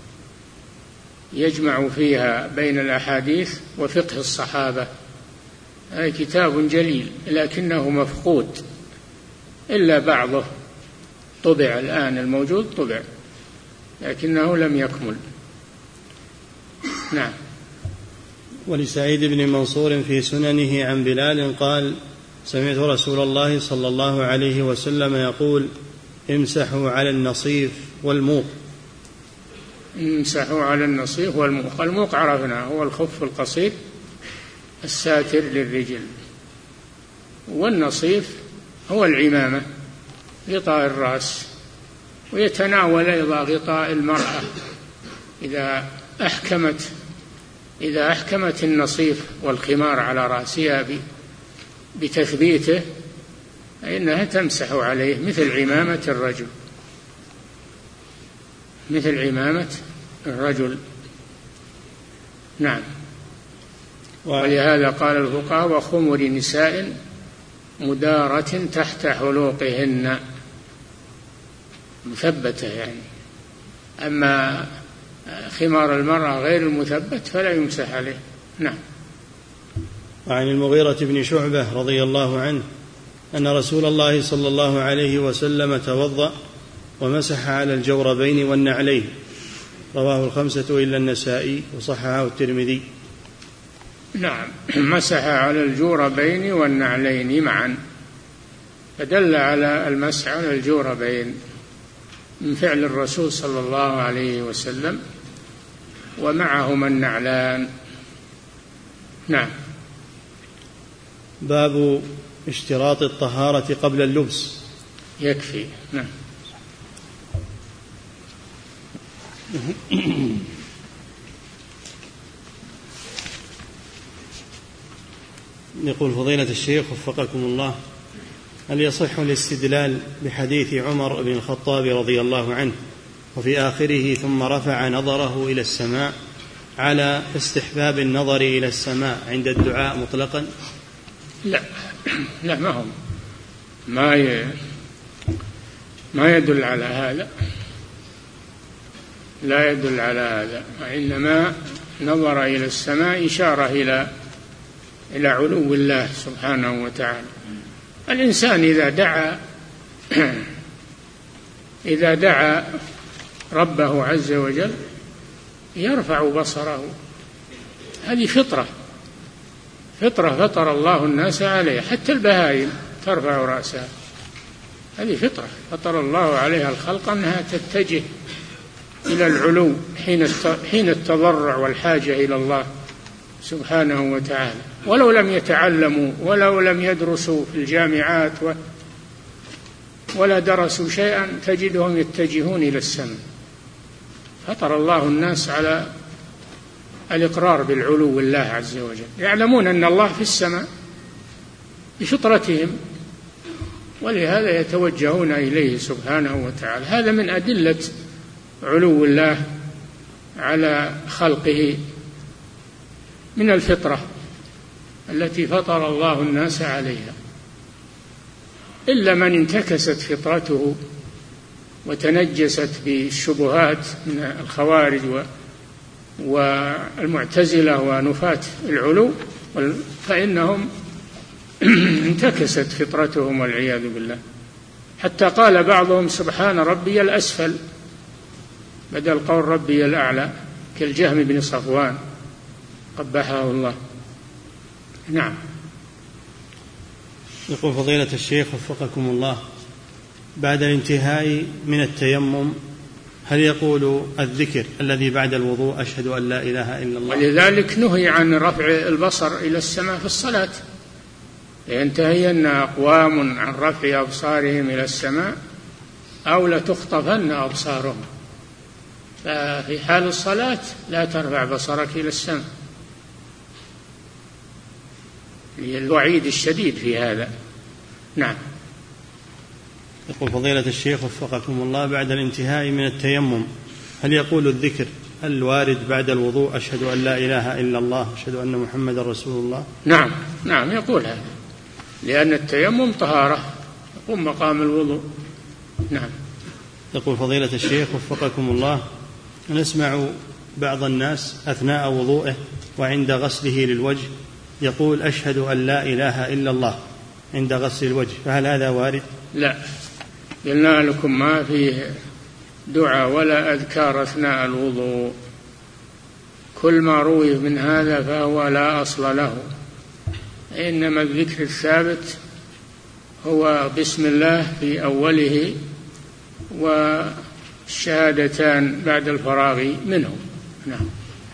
Speaker 2: يجمع فيها بين الأحاديث وفقه الصحابة. هذا كتاب جليل لكنه مفقود، إلا بعضه طبع الآن، الموجود طبع لكنه لم يكمل. نعم.
Speaker 1: ولسعيد بن منصور في سننه عن بلال قال: سمعت رسول الله صلى الله عليه وسلم يقول: امسحوا على النصيف والموق.
Speaker 2: امسحوا على النصيف والموق. الموق عرفنا هو الخف القصير الساتر للرجل، والنصيف هو العمامة، غطاء الرأس، ويتناول أيضا غطاء المرأة إذا أحكمت النصيف والخمار على رأسها بتثبيته فإنها تمسح عليه مثل عمامة الرجل، مثل عمامة الرجل. نعم. ولهذا قال الفقهاء: وخمر نساء مدارة تحت حلوقهن، مثبتة يعني. أما خمار المرأة غير المثبت فلا يمسح عليه. نعم.
Speaker 1: وعن المغيرة بن شعبة رضي الله عنه أن رسول الله صلى الله عليه وسلم توضأ ومسح على الجوربين والنعلين، رواه الخمسة إلا النسائي وصححه الترمذي.
Speaker 2: نعم، مسح على الجوربين والنعلين معا، فدل على المسح على الجوربين من فعل الرسول صلى الله عليه وسلم، ومعهما النعلان. نعم.
Speaker 1: باب اشتراط الطهارة قبل اللبس.
Speaker 2: يكفي. نعم.
Speaker 1: يقول فضيلة الشيخ وفقكم الله: هل يصح الاستدلال بحديث عمر بن الخطاب رضي الله عنه وفي آخره ثم رفع نظره إلى السماء على استحباب النظر إلى السماء عند الدعاء مطلقا؟
Speaker 2: لا، ما يدل على هذا، لا يدل على هذا، وإنما نظر إلى السماء إشارة إلى علو الله سبحانه وتعالى. الإنسان إذا دعا ربه عز وجل يرفع بصره، هذه فطرة فطر الله الناس عليها، حتى البهائم ترفع رأسها، هذه فطرة فطر الله عليها الخلق أنها تتجه إلى العلو حين التضرع والحاجة إلى الله سبحانه وتعالى، ولو لم يتعلموا ولو لم يدرسوا في الجامعات ولا درسوا شيئا تجدهم يتجهون إلى السماء. فطر الله الناس على الإقرار بالعلو الله عز وجل، يعلمون أن الله في السماء بفطرتهم، ولهذا يتوجهون إليه سبحانه وتعالى. هذا من أدلة علو الله على خلقه، من الفطرة التي فطر الله الناس عليها. إلا من انتكست فطرته وتنجست بالشبهات من الخوارج والمعتزلة ونفاة العلو، فإنهم انتكست فطرتهم والعياذ بالله، حتى قال بعضهم سبحان ربي الأسفل بدل قول ربي الأعلى، كالجهم بن صفوان قبحه الله. نعم.
Speaker 1: يقول فضيلة الشيخ وفقكم الله: بعد الانتهاء من التيمم هل يقول الذكر الذي بعد الوضوء أشهد أن لا إله إلا الله؟
Speaker 2: ولذلك نهي عن رفع البصر إلى السماء في الصلاة، لينتهين أقوام عن رفع أبصارهم إلى السماء أو لتخطفن أبصارهم، ففي حال الصلاة لا ترفع بصرك إلى السماء، الوعيد الشديد في هذا. نعم.
Speaker 1: يقول فضيلة الشيخ وفقكم الله: بعد الانتهاء من التيمم هل يقول الذكر الوارد بعد الوضوء أشهد أن لا إله إلا الله أشهد أن محمد رسول الله؟
Speaker 2: نعم يقول هذا، لأن التيمم طهارة يقوم مقام الوضوء. نعم.
Speaker 1: يقول فضيلة الشيخ وفقكم الله: نسمع بعض الناس أثناء وضوءه وعند غسله للوجه يقول أشهد أن لا إله إلا الله عند غسل الوجه، فهل هذا وارد؟
Speaker 2: لا، قلنا لكم ما فيه دعاء ولا أذكار أثناء الوضوء، كل ما روي من هذا فهو لا أصل له، إنما الذكر الثابت هو بسم الله في أوله والشهادتان بعد الفراغ منه. نعم.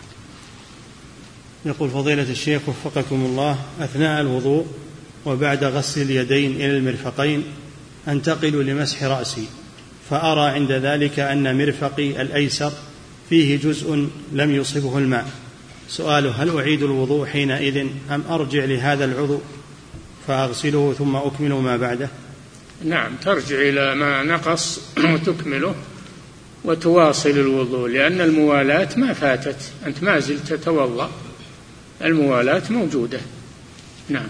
Speaker 1: يقول فضيلة الشيخ وفقكم الله: أثناء الوضوء وبعد غسل اليدين إلى المرفقين أنتقل لمسح رأسي، فأرى عند ذلك أن مرفقي الأيسر فيه جزء لم يصبه الماء، سؤاله: هل أعيد الوضوء حينئذ أم أرجع لهذا العضو فأغسله ثم أكمل ما بعده؟
Speaker 2: نعم، ترجع إلى ما نقص وتكمله، وتواصل الوضوء، لأن الموالاة ما فاتت، أنت ما زلت تتوضأ، الموالاة موجودة. نعم.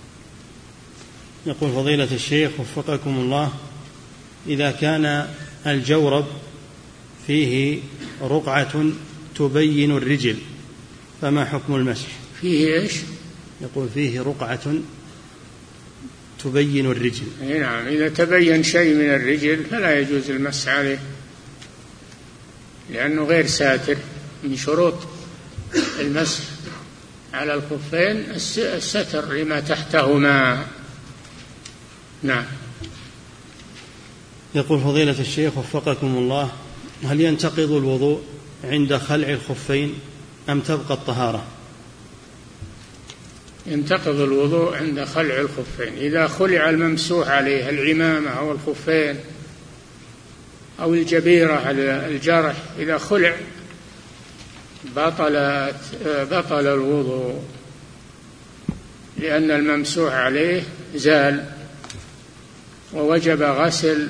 Speaker 1: يقول فضيلة الشيخ وفقكم الله: إذا كان الجورب فيه رقعة تبين الرجل فما حكم المسح؟
Speaker 2: فيه إيش؟
Speaker 1: يقول فيه رقعة تبين الرجل.
Speaker 2: نعم، إذا تبين شيء من الرجل فلا يجوز المسح عليه، لأنه غير ساتر. من شروط المسح على الخفين الستر لما تحتهما. نعم.
Speaker 1: يقول فضيلة الشيخ وفقكم الله: هل ينتقض الوضوء عند خلع الخفين أم تبقى الطهارة؟
Speaker 2: ينتقض الوضوء عند خلع الخفين إذا خلع الممسوح عليه، العمامة أو الخفين أو الجبيرة على الجرح، إذا خلع بطل الوضوء، لأن الممسوح عليه زال، ووجب غسل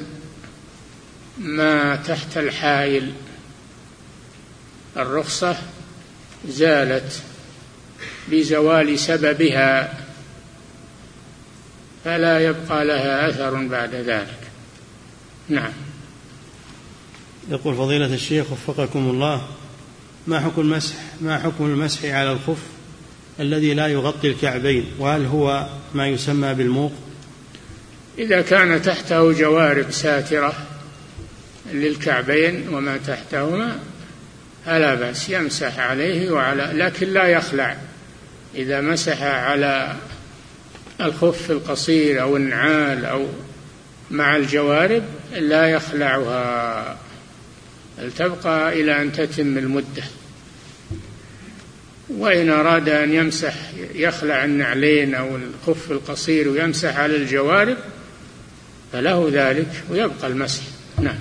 Speaker 2: ما تحت الحائل. الرخصة زالت بزوال سببها، فلا يبقى لها أثر بعد ذلك. نعم.
Speaker 1: يقول فضيلة الشيخ وفقكم الله: ما حكم المسح على الخف الذي لا يغطي الكعبين، وهل هو ما يسمى بالموق؟
Speaker 2: إذا كان تحته جوارب ساترة للكعبين وما تحتهما فلا بأس، يمسح عليه لكن لا يخلع. إذا مسح على الخف القصير أو النعال أو مع الجوارب لا يخلعها، بل تبقى إلى أن تتم المدة. وإن أراد أن يمسح يخلع النعلين أو الخف القصير ويمسح على الجوارب فله ذلك ويبقى المسح. نعم.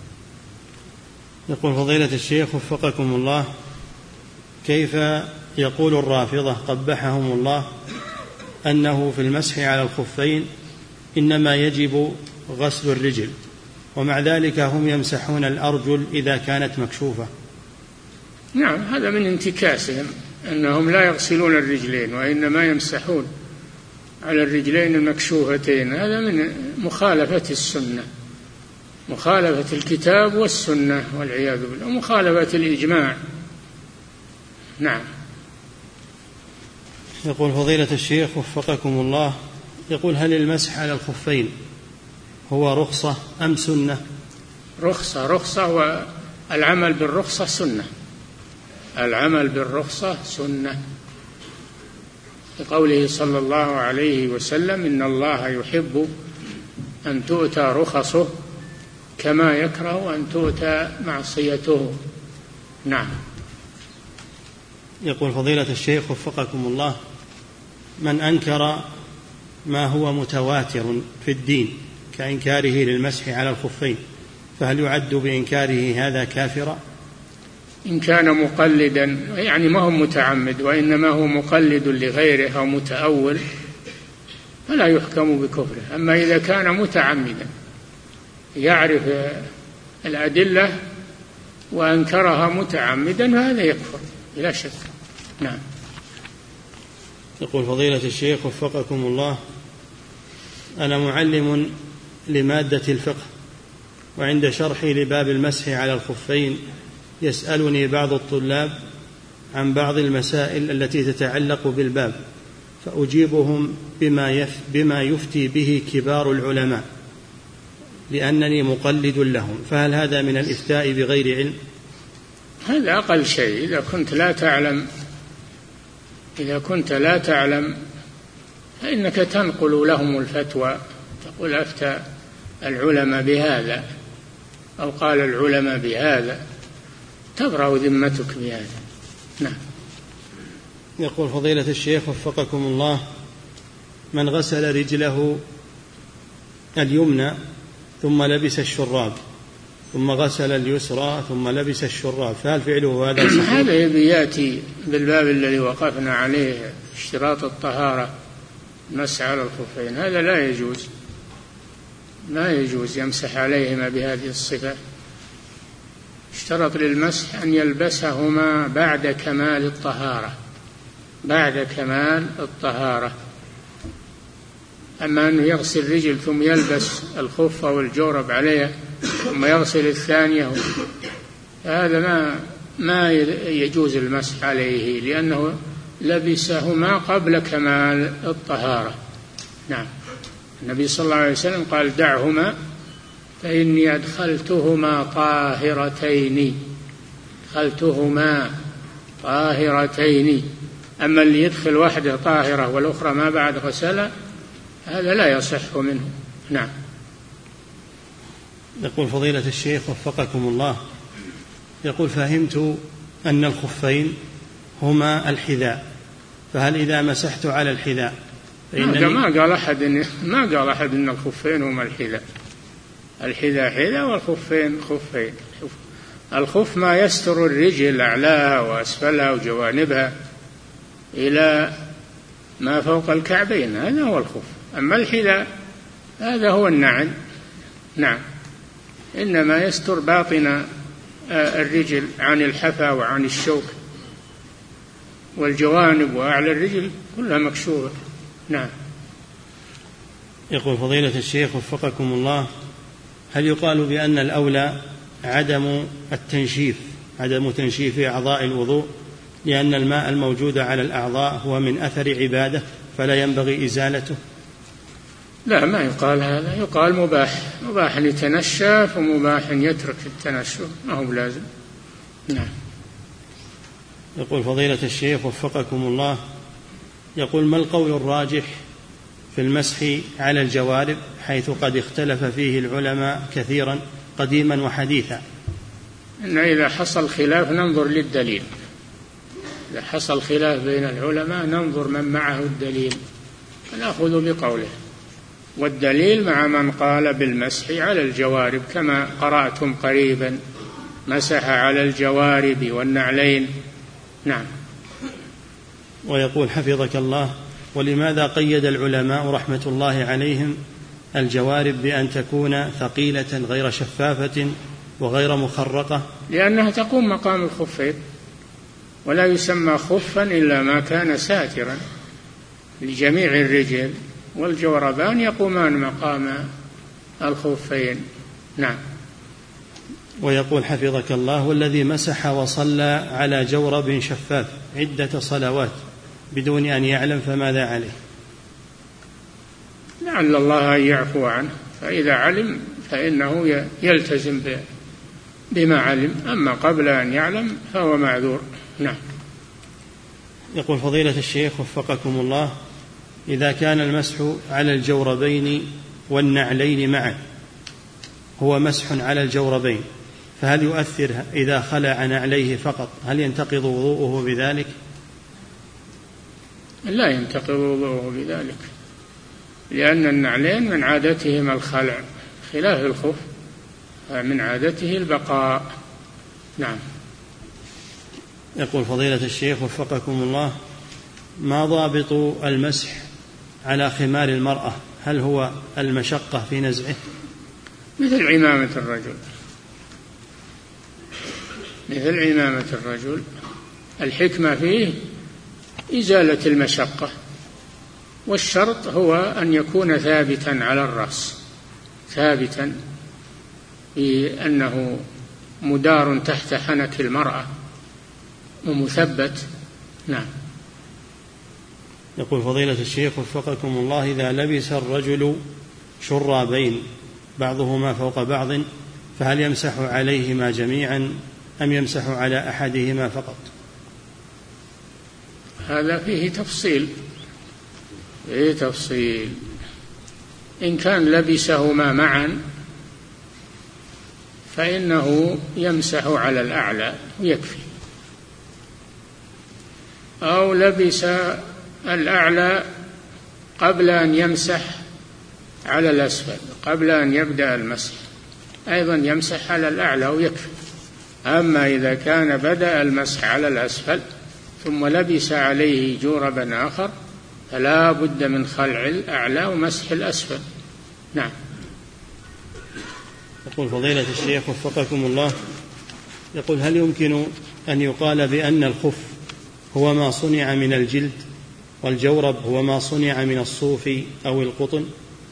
Speaker 1: يقول فضيلة الشيخ وفقكم الله: كيف يقول الرافضة قبحهم الله أنه في المسح على الخفين إنما يجب غسل الرجل، ومع ذلك هم يمسحون الأرجل إذا كانت مكشوفة؟
Speaker 2: نعم، هذا من انتكاسهم، أنهم لا يغسلون الرجلين وإنما يمسحون على الرجلين المكشوفتين. هذا من مخالفة السنة، مخالفة الكتاب والسنة والعياذ بالله، ومخالفة الإجماع. نعم.
Speaker 1: يقول فضيلة الشيخ وفقكم الله: يقول هل المسح على الخفين هو رخصة أم سنة؟
Speaker 2: رخصة، والعمل بالرخصة سنة. العمل بالرخصة سنة، لقوله صلى الله عليه وسلم: إن الله يحب أن تؤتى رخصه كما يكره أن تؤتى معصيته. نعم.
Speaker 1: يقول فضيلة الشيخ وفقكم الله: من أنكر ما هو متواتر في الدين كإنكاره للمسح على الخفين فهل يعد بإنكاره هذا كافرا؟
Speaker 2: إن كان مقلدا، يعني ما هو متعمد وإنما هو مقلد لغيره أو متأول، فلا يحكم بكفره. أما إذا كان متعمدا يعرف الأدلة وأنكرها متعمدا فهذا يكفر بلا شك. نعم.
Speaker 1: يقول فضيلة الشيخ وفقكم الله: أنا معلم لمادة الفقه، وعند شرحي لباب المسح على الخفين يسألني بعض الطلاب عن بعض المسائل التي تتعلق بالباب، فأجيبهم بما يفتي به كبار العلماء لأنني مقلد لهم، فهل هذا من الإفتاء بغير علم؟
Speaker 2: هذا أقل شيء. إذا كنت لا تعلم فإنك تنقل لهم الفتوى، تقول أفتى العلماء بهذا أو قال العلماء بهذا، تبرأ ذمتك بهذا. نعم.
Speaker 1: يقول فضيلة الشيخ وفقكم الله: من غسل رجله اليمنى ثم لبس الشراب ثم غسل اليسرى ثم لبس الشراب فهل فعله هذا صحيح؟
Speaker 2: هذا يأتي بالباب الذي وقفنا عليه، اشتراط الطهارة، مسح على الخفين، هذا لا يجوز يمسح عليهما بهذه الصفة. اشترط للمسح أن يلبسهما بعد كمال الطهارة، بعد كمال الطهارة. أما أنه يغسل الرجل ثم يلبس الخف أو الجورب عليها ثم يغسل الثانية، هذا ما يجوز المسح عليه، لأنه لبسهما قبل كمال الطهارة. نعم. النبي صلى الله عليه وسلم قال: دعهما فإني أدخلتهما طاهرتين، أدخلتهما طاهرتين. أما اللي يدخل واحدة طاهرة والأخرى ما بعد غسلها هذا لا يصح منه. نعم.
Speaker 1: يقول فضيلة الشيخ وفقكم الله، يقول: فهمت أن الخفين هما الحذاء، فهل إذا مسحت على الحذاء
Speaker 2: ما قال أحد أن الخفين هما الحذاء. الحذاء حذاء والخفين خفين. الخف ما يستر الرجل أعلاها وأسفلها وجوانبها إلى ما فوق الكعبين، هذا هو الخف. أما الحذاء هذا هو النعل. نعم. إنما يستر باطن الرجل عن الحفا وعن الشوك، والجوانب وأعلى الرجل كلها مكشوفة. نعم.
Speaker 1: يقول فضيلة الشيخ وفقكم الله: هل يقال بأن الأولى عدم تنشيف أعضاء الوضوء، لأن الماء الموجود على الأعضاء هو من أثر عبادة فلا ينبغي إزالته؟
Speaker 2: لا، ما يقال هذا. يقال مباح يتنشف ومباح يترك التنشف، ما هو لازم. نعم.
Speaker 1: يقول فضيلة الشيخ وفقكم الله، يقول: ما القول الراجح في المسح على الجوارب، حيث قد اختلف فيه العلماء كثيرا قديما وحديثا؟
Speaker 2: إن إذا حصل خلاف ننظر للدليل. إذا حصل خلاف بين العلماء ننظر من معه الدليل فنأخذ بقوله، والدليل مع من قال بالمسح على الجوارب، كما قرأتم قريبا: مسح على الجوارب والنعلين. نعم.
Speaker 1: ويقول حفظك الله: ولماذا قيد العلماء رحمة الله عليهم الجوارب بأن تكون ثقيلة غير شفافة وغير مخرقة؟
Speaker 2: لأنها تقوم مقام الخفين، ولا يسمى خفا إلا ما كان ساترا لجميع الرجل، والجوربان يقومان مقام الخفين. نعم.
Speaker 1: ويقول حفظك الله: والذي مسح وصلى على جورب شفاف عدة صلوات بدون أن يعلم فماذا عليه؟
Speaker 2: لعل الله أن يعفو عنه، فإذا علم فإنه يلتزم بما علم، أما قبل أن يعلم فهو معذور. نعم.
Speaker 1: يقول فضيلة الشيخ وفقكم الله: إذا كان المسح على الجوربين والنعلين معا هو مسح على الجوربين، فهل يؤثر إذا خلع نعليه فقط؟ هل ينتقض وضوءه بذلك؟
Speaker 2: لا ينتقض وضوءه بذلك، لأن النعلين من عادتهما الخلع، خلاف الخف من عادته البقاء. نعم.
Speaker 1: يقول فضيلة الشيخ وفقكم الله: ما ضابط المسح على خمار المرأة؟ هل هو المشقة في نزعه؟
Speaker 2: مثل عمامة الرجل، مثل عمامة الرجل. الحكمة فيه إزالة المشقة، والشرط هو أن يكون ثابتا على الرأس، ثابتا بأنه مدار تحت حنك المرأة ومثبت. نعم.
Speaker 1: يقول فضيلة الشيخ وفقكم الله: إذا لبس الرجل شرابين بعضهما فوق بعض فهل يمسح عليهما جميعا أم يمسح على أحدهما فقط؟
Speaker 2: هذا فيه تفصيل. إن كان لبسهما معا فإنه يمسح على الأعلى ويكفي، أو لبس الأعلى قبل أن يمسح على الأسفل، قبل أن يبدأ المسح أيضا يمسح على الأعلى ويكفي. أما إذا كان بدأ المسح على الأسفل ثم لبس عليه جوربا آخر فلا بد من خلع الأعلى ومسح الأسفل. نعم.
Speaker 1: يقول فضيلة الشيخ وفقكم الله: يقول: هل يمكن أن يقال بأن الخف هو ما صنع من الجلد والجورب هو ما صنع من الصوف أو القطن؟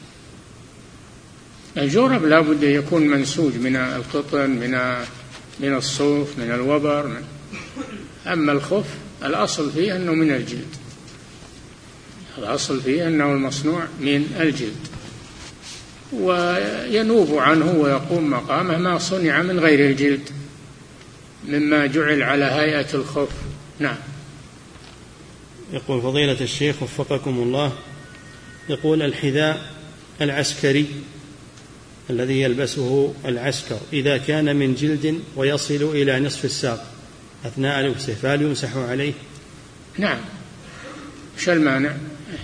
Speaker 2: الجورب لا بد يكون منسوج من القطن، من الصوف، من الوبر. أما الخف الأصل فيه أنه من الجلد، الأصل فيه أنه المصنوع من الجلد، وينوب عنه ويقوم مقامه ما صنع من غير الجلد مما جعل على هيئة الخف. نعم.
Speaker 1: يقول: فضيلة الشيخ وفقكم الله، يقول: الحذاء العسكري الذي يلبسه العسكر إذا كان من جلد ويصل إلى نصف الساق أثناء لبسه فهل يمسح عليه؟
Speaker 2: نعم، وش المانع؟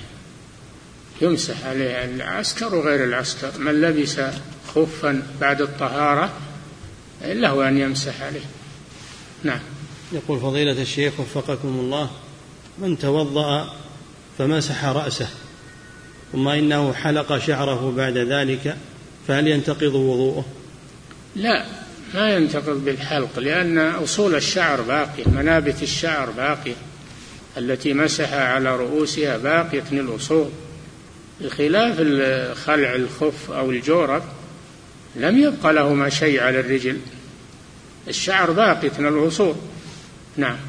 Speaker 2: يمسح عليه العسكر وغير العسكر. من لبس خفا بعد الطهارة له أن يمسح عليه. نعم.
Speaker 1: يقول: فضيلة الشيخ وفقكم الله، من توضأ فمسح رأسه ثم إنه حلق شعره بعد ذلك فهل ينتقض وضوءه؟
Speaker 2: لا، ما ينتقض بالحلق، لأن أصول الشعر باقية، منابت الشعر باقية التي مسح على رؤوسها باقية الأصول، بخلاف خلع الخف أو الجورب لم يبقى لهما شيء على الرجل، الشعر باقية الأصول. نعم.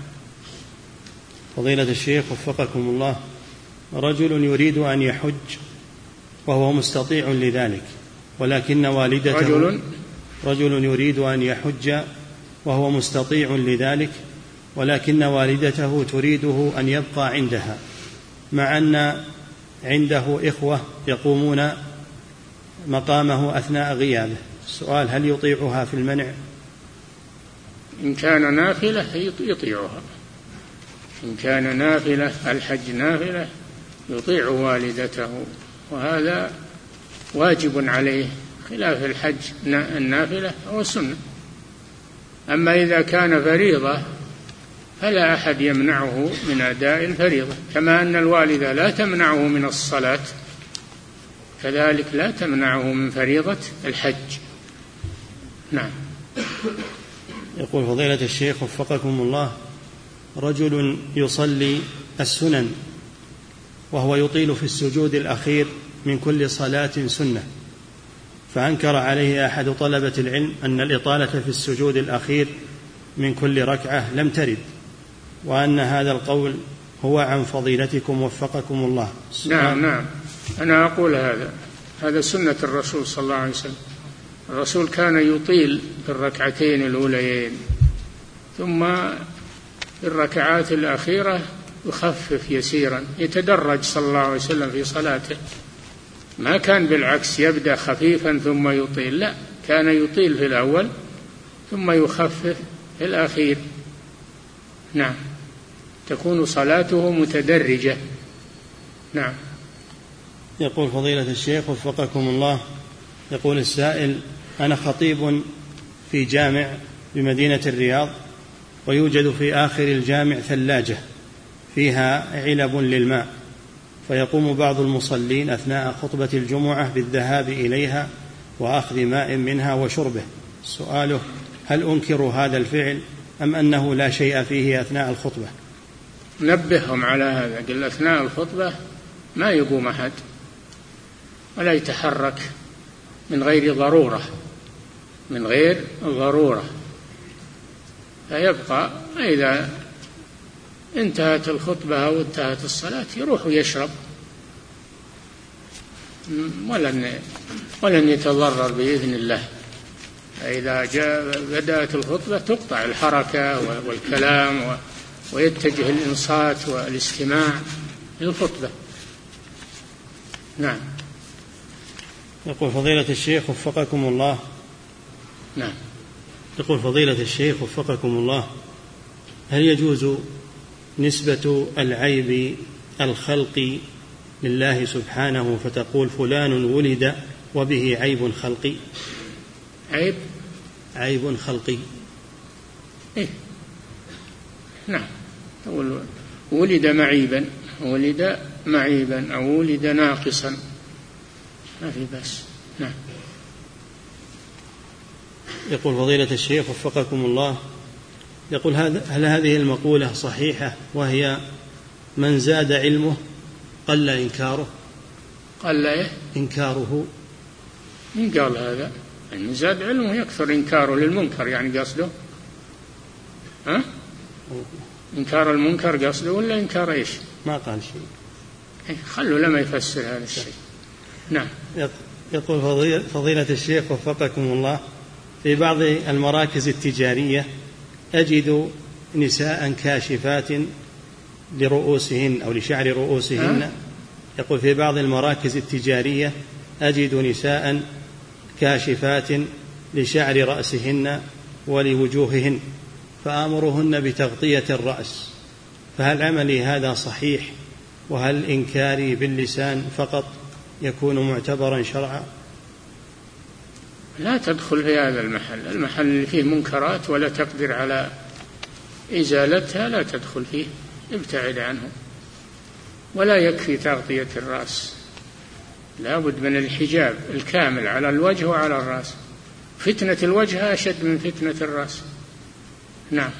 Speaker 1: فضيلة الشيخ وفقكم الله، رجل يريد أن يحج وهو مستطيع لذلك ولكن والدته رجل يريد أن يحج وهو مستطيع لذلك ولكن والدته تريده أن يبقى عندها مع أن عنده إخوة يقومون مقامه أثناء غيابه. السؤال: هل يطيعها في المنع؟
Speaker 2: إن كان نافلة يطيعها، إن كان نافلة الحج نافلة يطيع والدته، وهذا واجب عليه، خلاف الحج النافلة أو السنة. أما إذا كان فريضة فلا أحد يمنعه من أداء الفريضة، كما أن الوالدة لا تمنعه من الصلاة كذلك لا تمنعه من فريضة الحج. نعم.
Speaker 1: يقول: فضيلة الشيخ وفقكم الله، رجل يصلي السنن وهو يطيل في السجود الأخير من كل صلاة سنة، فأنكر عليه أحد طلبة العلم أن الإطالة في السجود الأخير من كل ركعة لم ترد، وأن هذا القول هو عن فضيلتكم وفقكم الله.
Speaker 2: نعم، أنا أقول هذا سنة الرسول صلى الله عليه وسلم. الرسول كان يطيل في الركعتين الأوليين، ثم في الركعات الأخيرة يخفف يسيرا، يتدرج صلى الله عليه وسلم في صلاته، ما كان بالعكس يبدأ خفيفا ثم يطيل، لا، كان يطيل في الأول ثم يخفف في الأخير. نعم، تكون صلاته متدرجة. نعم.
Speaker 1: يقول: فضيلة الشيخ وفقكم الله، يقول السائل: أنا خطيب في جامع بمدينة الرياض، ويوجد في آخر الجامع ثلاجة فيها علب للماء، فيقوم بعض المصلين أثناء خطبة الجمعة بالذهاب إليها وأخذ ماء منها وشربه. سؤاله: هل أنكر هذا الفعل أم أنه لا شيء فيه أثناء الخطبة؟
Speaker 2: نبههم على هذا، قل أثناء الخطبة ما يقوم أحد ولا يتحرك من غير ضرورة، فيبقى إذا انتهت الخطبة أو انتهت الصلاة يروح ويشرب ولن يتضرر بإذن الله. إذا بدأت الخطبة تقطع الحركة والكلام ويتجه الإنصات والاستماع للخطبة. نعم.
Speaker 1: يقول: فضيلة الشيخ وفقكم الله.
Speaker 2: نعم.
Speaker 1: يقول: فضيلة الشيخ وفقكم الله، هل يجوز نسبة العيب الخلقي لله سبحانه فتقول فلان ولد وبه عيب خلقي؟ عيب خلقي.
Speaker 2: إيه؟ نعم، ولد معيبا أو ولد ناقصا، ما في بأس. نعم.
Speaker 1: يقول: فضيلة الشيخ وفقكم الله، يقول هل هذه المقولة صحيحة، وهي من زاد علمه قل إنكاره؟
Speaker 2: قل إيه؟
Speaker 1: إنكاره.
Speaker 2: من قال هذا؟ من زاد علمه يكثر إنكاره للمنكر، يعني قصده ها؟ إنكار المنكر قصده ولا إنكار إيش؟
Speaker 1: ما قال شيء.
Speaker 2: خلوا لما يفسر هذا الشيء. نعم.
Speaker 1: يقول فضيلة الشيخ وفقكم الله، في بعض المراكز التجارية أجد نساء كاشفات لرؤوسهن أو لشعر رؤوسهن. يقول في بعض المراكز التجارية أجد نساء كاشفات لشعر رأسهن ولوجوههن، فآمرهن بتغطية الرأس، فهل عملي هذا صحيح؟ وهل إنكاري باللسان فقط يكون معتبرا شرعا؟
Speaker 2: لا تدخل في هذا المحل اللي فيه منكرات ولا تقدر على إزالتها، لا تدخل فيه، ابتعد عنه. ولا يكفي تغطية الرأس، لا بد من الحجاب الكامل على الوجه وعلى الرأس. فتنة الوجه أشد من فتنة الرأس. نعم.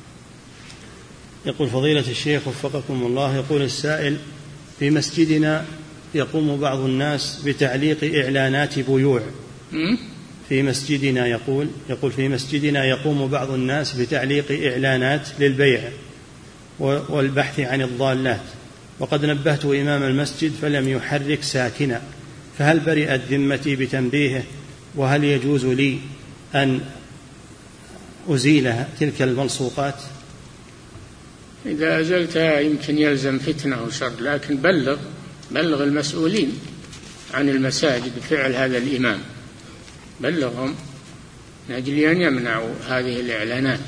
Speaker 1: يقول فضيلة الشيخ وفقكم الله، يقول السائل: في مسجدنا يقوم بعض الناس بتعليق إعلانات بيوع. في مسجدنا يقول في مسجدنا يقوم بعض الناس بتعليق إعلانات للبيع والبحث عن الضالات، وقد نبهت إمام المسجد فلم يحرك ساكنا، فهل برئت ذمتي بتنبيهه؟ وهل يجوز لي أن أزيل تلك الملصوقات؟
Speaker 2: إذا أزلتها يمكن يلزم فتنة وشر، لكن بلغ المسؤولين عن المساجد فعل هذا الإمام، بلغهم من أجل أن يمنعوا هذه الإعلانات.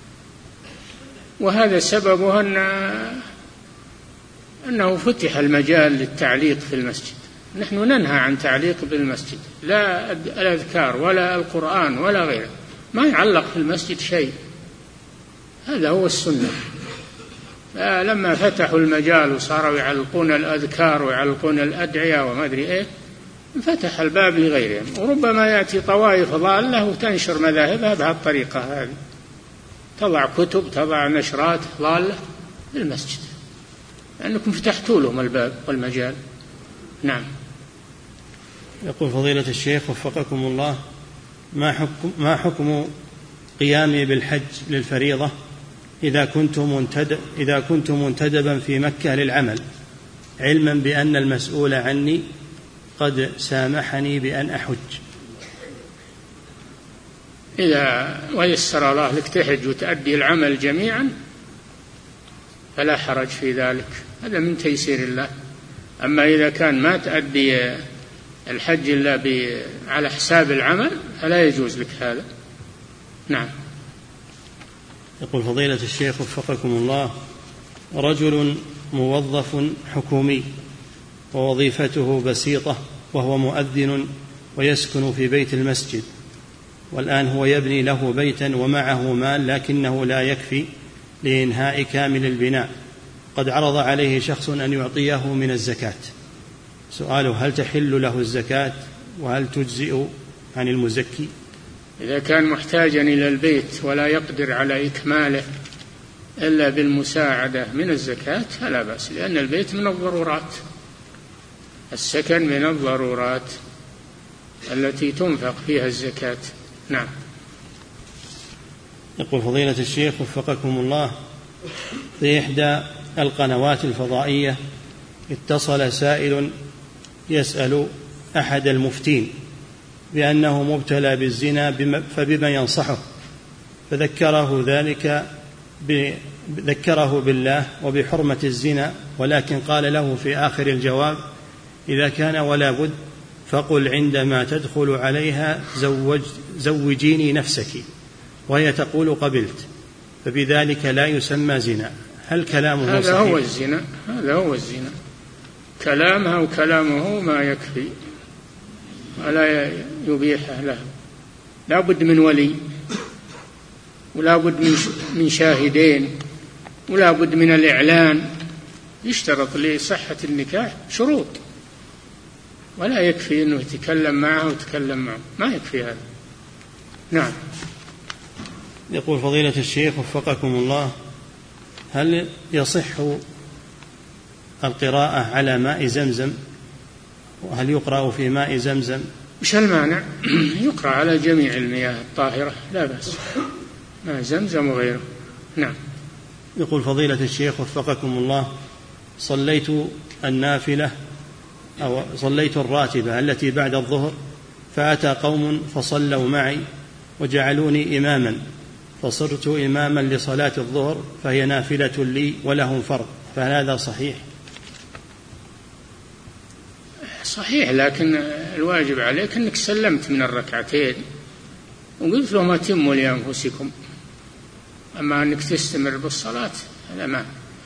Speaker 2: وهذا سببه أنه فتح المجال للتعليق في المسجد. نحن ننهى عن تعليق بالمسجد، لا الأذكار ولا القرآن ولا غيره، ما يعلق في المسجد شيء، هذا هو السنة. لما فتحوا المجال وصاروا يعلقون الأذكار ويعلقون الأدعية وما أدري إيه، فتح الباب لغيرهم، وربما يأتي طوائف ضالة وتنشر مذاهبها بهالطريقة هذه، تضع كتب، تضع نشرات ضالة في المسجد، لأنكم فتحتوا لهم الباب والمجال. نعم.
Speaker 1: يقول فضيلة الشيخ وفقكم الله: ما حكم قيامي بالحج للفريضة إذا كنت منتدبا في مكة للعمل، علما بأن المسؤول عني قد سامحني بأن أحج؟
Speaker 2: إذا ويسر الله لك تحج وتأدي العمل جميعا فلا حرج في ذلك، هذا من تيسير الله. أما إذا كان ما تأدي الحج إلا على حساب العمل فلا يجوز لك هذا. نعم.
Speaker 1: يقول فضيلة الشيخ وفقكم الله: رجل موظف حكومي ووظيفته بسيطة وهو مؤذن ويسكن في بيت المسجد، والآن هو يبني له بيتا ومعه مال لكنه لا يكفي لإنهاء كامل البناء، قد عرض عليه شخص أن يعطيه من الزكاة. سؤاله: هل تحل له الزكاة وهل تجزئ عن المزكي؟
Speaker 2: إذا كان محتاجا إلى البيت ولا يقدر على إكماله إلا بالمساعدة من الزكاة فلا بأس، لأن البيت من الضرورات، السكن من الضرورات التي تنفق فيها الزكاة. نعم.
Speaker 1: يقول فضيلة الشيخ وفقكم الله: في إحدى القنوات الفضائية اتصل سائل يسأل أحد المفتين بأنه مبتلى بالزنا فبما ينصحه، ذكره بالله وبحرمة الزنا، ولكن قال له في آخر الجواب: إذا كان ولا بد فقل عندما تدخل عليها زوجيني نفسك، وهي تقول قبلت، فبذلك لا يسمى زنا. هل كلامه صحيح؟
Speaker 2: هذا هو الزنا، هذا هو الزنا، كلامها وكلامه ما يكفي ولا يبيحه له، لا بد من ولي، ولا بد من شاهدين، ولا بد من الإعلان، يشترط لصحة النكاح شروط، ولا يكفي أنه يتكلم معه وتكلم معه، ما يكفي هذا. نعم.
Speaker 1: يقول فضيلة الشيخ وفقكم الله: هل يصح القراءة على ماء زمزم؟ وهل يقرأ في ماء زمزم؟
Speaker 2: مش المانع؟ يقرأ على جميع المياه الطاهرة لا بأس، ماء زمزم وغيره. نعم.
Speaker 1: يقول فضيلة الشيخ وفقكم الله: صليت النافلة أو صليت الراتبة التي بعد الظهر، فأتى قوم فصلوا معي وجعلوني إماما، فصرت إماما لصلاة الظهر فهي نافلة لي ولهم فرض، فهل هذا صحيح؟
Speaker 2: صحيح، لكن الواجب عليك أنك سلمت من الركعتين وقلت لهم أتموا لأنفسكم، أما أنك تستمر بالصلاة هذا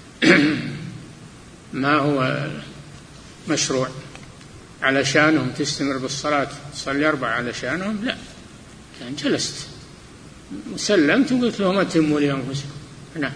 Speaker 2: ما هو مشروع. علشانهم تستمر بالصلاة تصلي 4 علشانهم؟ لا، يعني جلست وسلمت وقلت لهم أتموا لأنفسكم. نعم.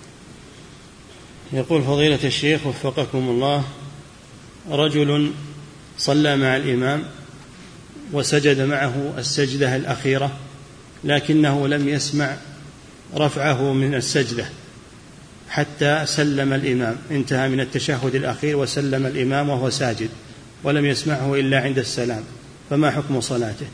Speaker 1: يقول فضيلة الشيخ وفقكم الله: رجل صلى مع الإمام وسجد معه السجدة الأخيرة، لكنه لم يسمع رفعه من السجدة حتى سلم الإمام، انتهى من التشهد الأخير وسلم الإمام وهو ساجد ولم يسمعه إلا عند السلام، فما حكم صلاته؟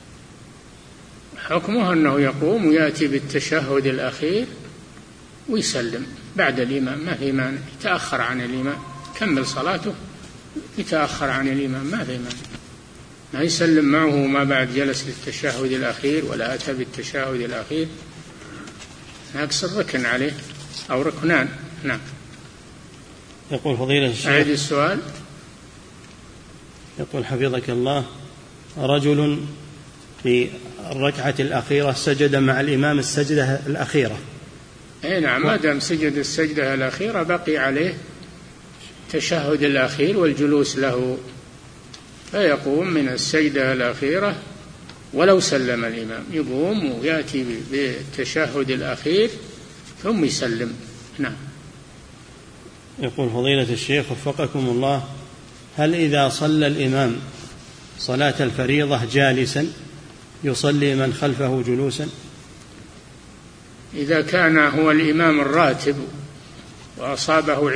Speaker 2: حكمه أنه يقوم ويأتي بالتشهد الأخير ويسلم بعد الإمام، ما في مانع، يتأخر عن الإمام، كمل صلاته يتأخر عن الإمام، ما في مانع، ما يسلم معه ما بعد جلس للتشهد الأخير ولا أتى بالتشهد الأخير، ناقص الركن عليه أو ركنان. نعم.
Speaker 1: يقول فضيلة الشيخ:
Speaker 2: أعيد السؤال.
Speaker 1: يقول حفظك الله: رجل في الركعة الأخيرة سجد مع الإمام السجدة الأخيرة.
Speaker 2: أي نعم، ما دام سجد السجدة الأخيرة بقي عليه التشهد الأخير والجلوس له، فيقوم من السجدة الأخيرة ولو سلم الإمام، يقوم ويأتي بالتشهد الأخير ثم يسلم. نعم.
Speaker 1: يقول فضيلة الشيخ وفقكم الله: هل إذا صلى الإمام صلاة الفريضة جالسا يصلي من خلفه جلوسا؟
Speaker 2: إذا كان هو الإمام الراتب وأصابه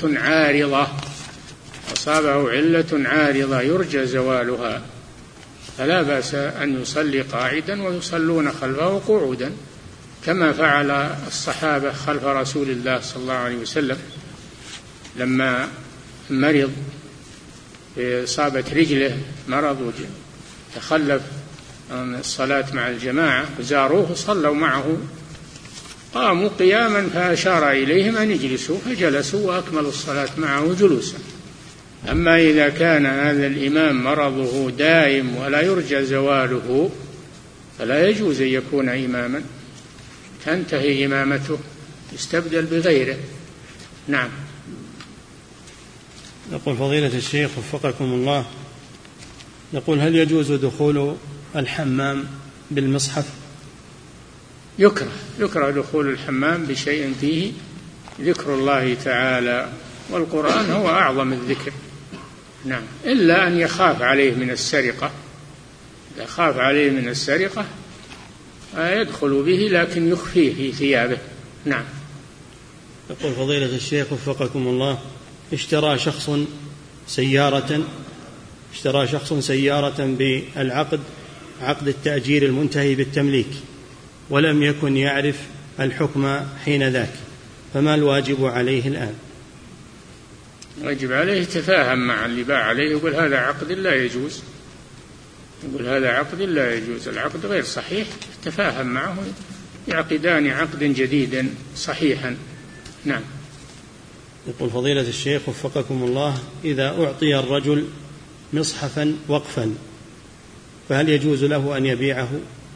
Speaker 2: علة عارضة يرجى زوالها، فلا بأس أن يصلي قاعدا ويصلون خلفه قعودا، كما فعل الصحابة خلف رسول الله صلى الله عليه وسلم لما مرض إصابة رجله مرض تخلف عن الصلاة مع الجماعة وزاروه صلوا معه، قاموا قياما فأشار إليهم أن يجلسوا فجلسوا وأكملوا الصلاة معه جلوسا. أما إذا كان هذا الإمام مرضه دائم ولا يرجى زواله فلا يجوز أن يكون إماما، تنتهي إمامته يستبدل بغيره. نعم.
Speaker 1: يقول فضيلة الشيخ وفقكم الله: يقول هل يجوز دخول الحمام بالمصحف؟
Speaker 2: يكره دخول الحمام بشيء فيه ذكر الله تعالى، والقرآن هو أعظم الذكر. نعم، إلا أن يخاف عليه من السرقة، إذا خاف عليه من السرقة يدخل به لكن يخفيه في ثيابه. نعم.
Speaker 1: يقول فضيلة الشيخ وفقكم الله: اشترى شخص سيارة بالعقد، عقد التأجير المنتهي بالتمليك، ولم يكن يعرف الحكم حين ذاك، فما الواجب عليه الآن؟
Speaker 2: واجب عليه يتفاهم مع اللي باع عليه، يقول هذا عقد لا يجوز، العقد غير صحيح، يتفاهم معه يعقدان عقدا جديدا صحيحا. نعم.
Speaker 1: يقول فضيلة الشيخ وفقكم الله: إذا أعطي الرجل مصحفا وقفا فهل يجوز له أن يبيعه؟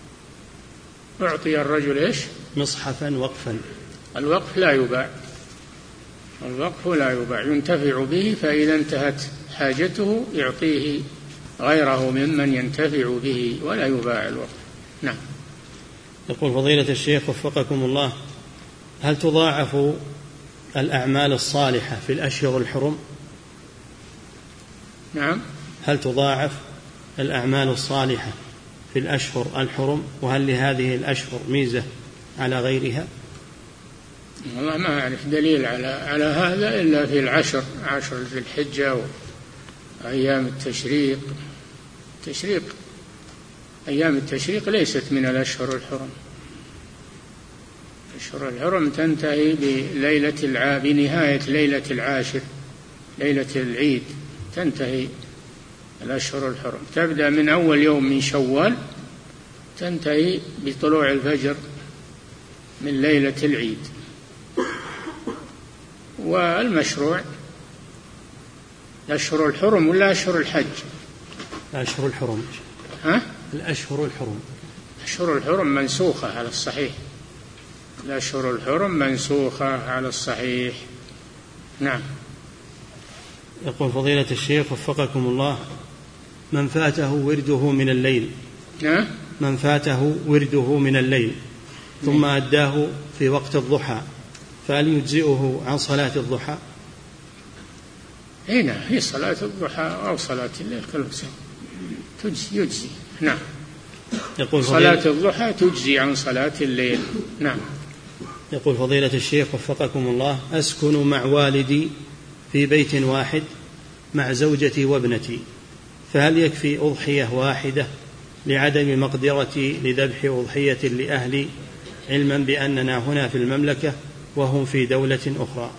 Speaker 2: أعطي الرجل إيش؟
Speaker 1: مصحفا وقفا.
Speaker 2: الوقف لا يباع، ينتفع به، فإذا انتهت حاجته يعطيه غيره ممن ينتفع به، ولا يباع الوقف. نعم.
Speaker 1: يقول فضيلة الشيخ وفقكم الله: هل تضاعف الأعمال الصالحة في الأشهر الحرم؟
Speaker 2: نعم.
Speaker 1: هل تضاعف الأعمال الصالحة في الأشهر الحرم؟ وهل لهذه الأشهر ميزة على غيرها؟
Speaker 2: والله ما أعرف دليل على هذا إلا في عشر ذي الحجة وأيام التشريق. أيام التشريق ليست من الأشهر الحرم. أشهر الحرم تنتهي بنهاية ليلة العاشر، ليلة العيد تنتهي الأشهر الحرم، تبدأ من أول يوم من شوال تنتهي بطلوع الفجر من ليلة العيد. والمشروع الأشهر الحرم ولا أشهر الحج؟
Speaker 1: الأشهر الحرم. الأشهر الحرم. أشهر
Speaker 2: الحرم منسوخة على الصحيح. الأشهر الحرم منسوخة على الصحيح. نعم.
Speaker 1: يقول فضيلة الشيخ وفقكم الله: من فاته ورده من الليل، من فاته ورده من الليل ثم أداه في وقت الضحى فهل يجزئه عن صلاة الضحى؟
Speaker 2: هنا هي صلاة الضحى أو صلاة الليل يجزي. نعم.
Speaker 1: يقول
Speaker 2: صلاة الضحى تجزي عن صلاة الليل. نعم.
Speaker 1: يقول فضيلة الشيخ وفقكم الله: أسكن مع والدي في بيت واحد مع زوجتي وابنتي، فهل يكفي أضحية واحدة لعدم مقدرتي لذبح أضحية لأهلي، علما بأننا هنا في المملكة وهم في دولة أخرى؟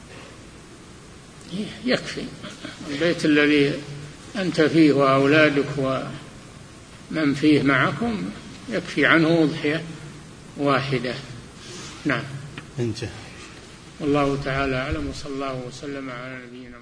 Speaker 2: يكفي البيت الذي أنت فيه وأولادك ومن فيه معكم يكفي عنه أضحية واحدة. نعم.
Speaker 1: انتهى.
Speaker 2: والله تعالى أعلم، وصلى الله وسلم على نبينا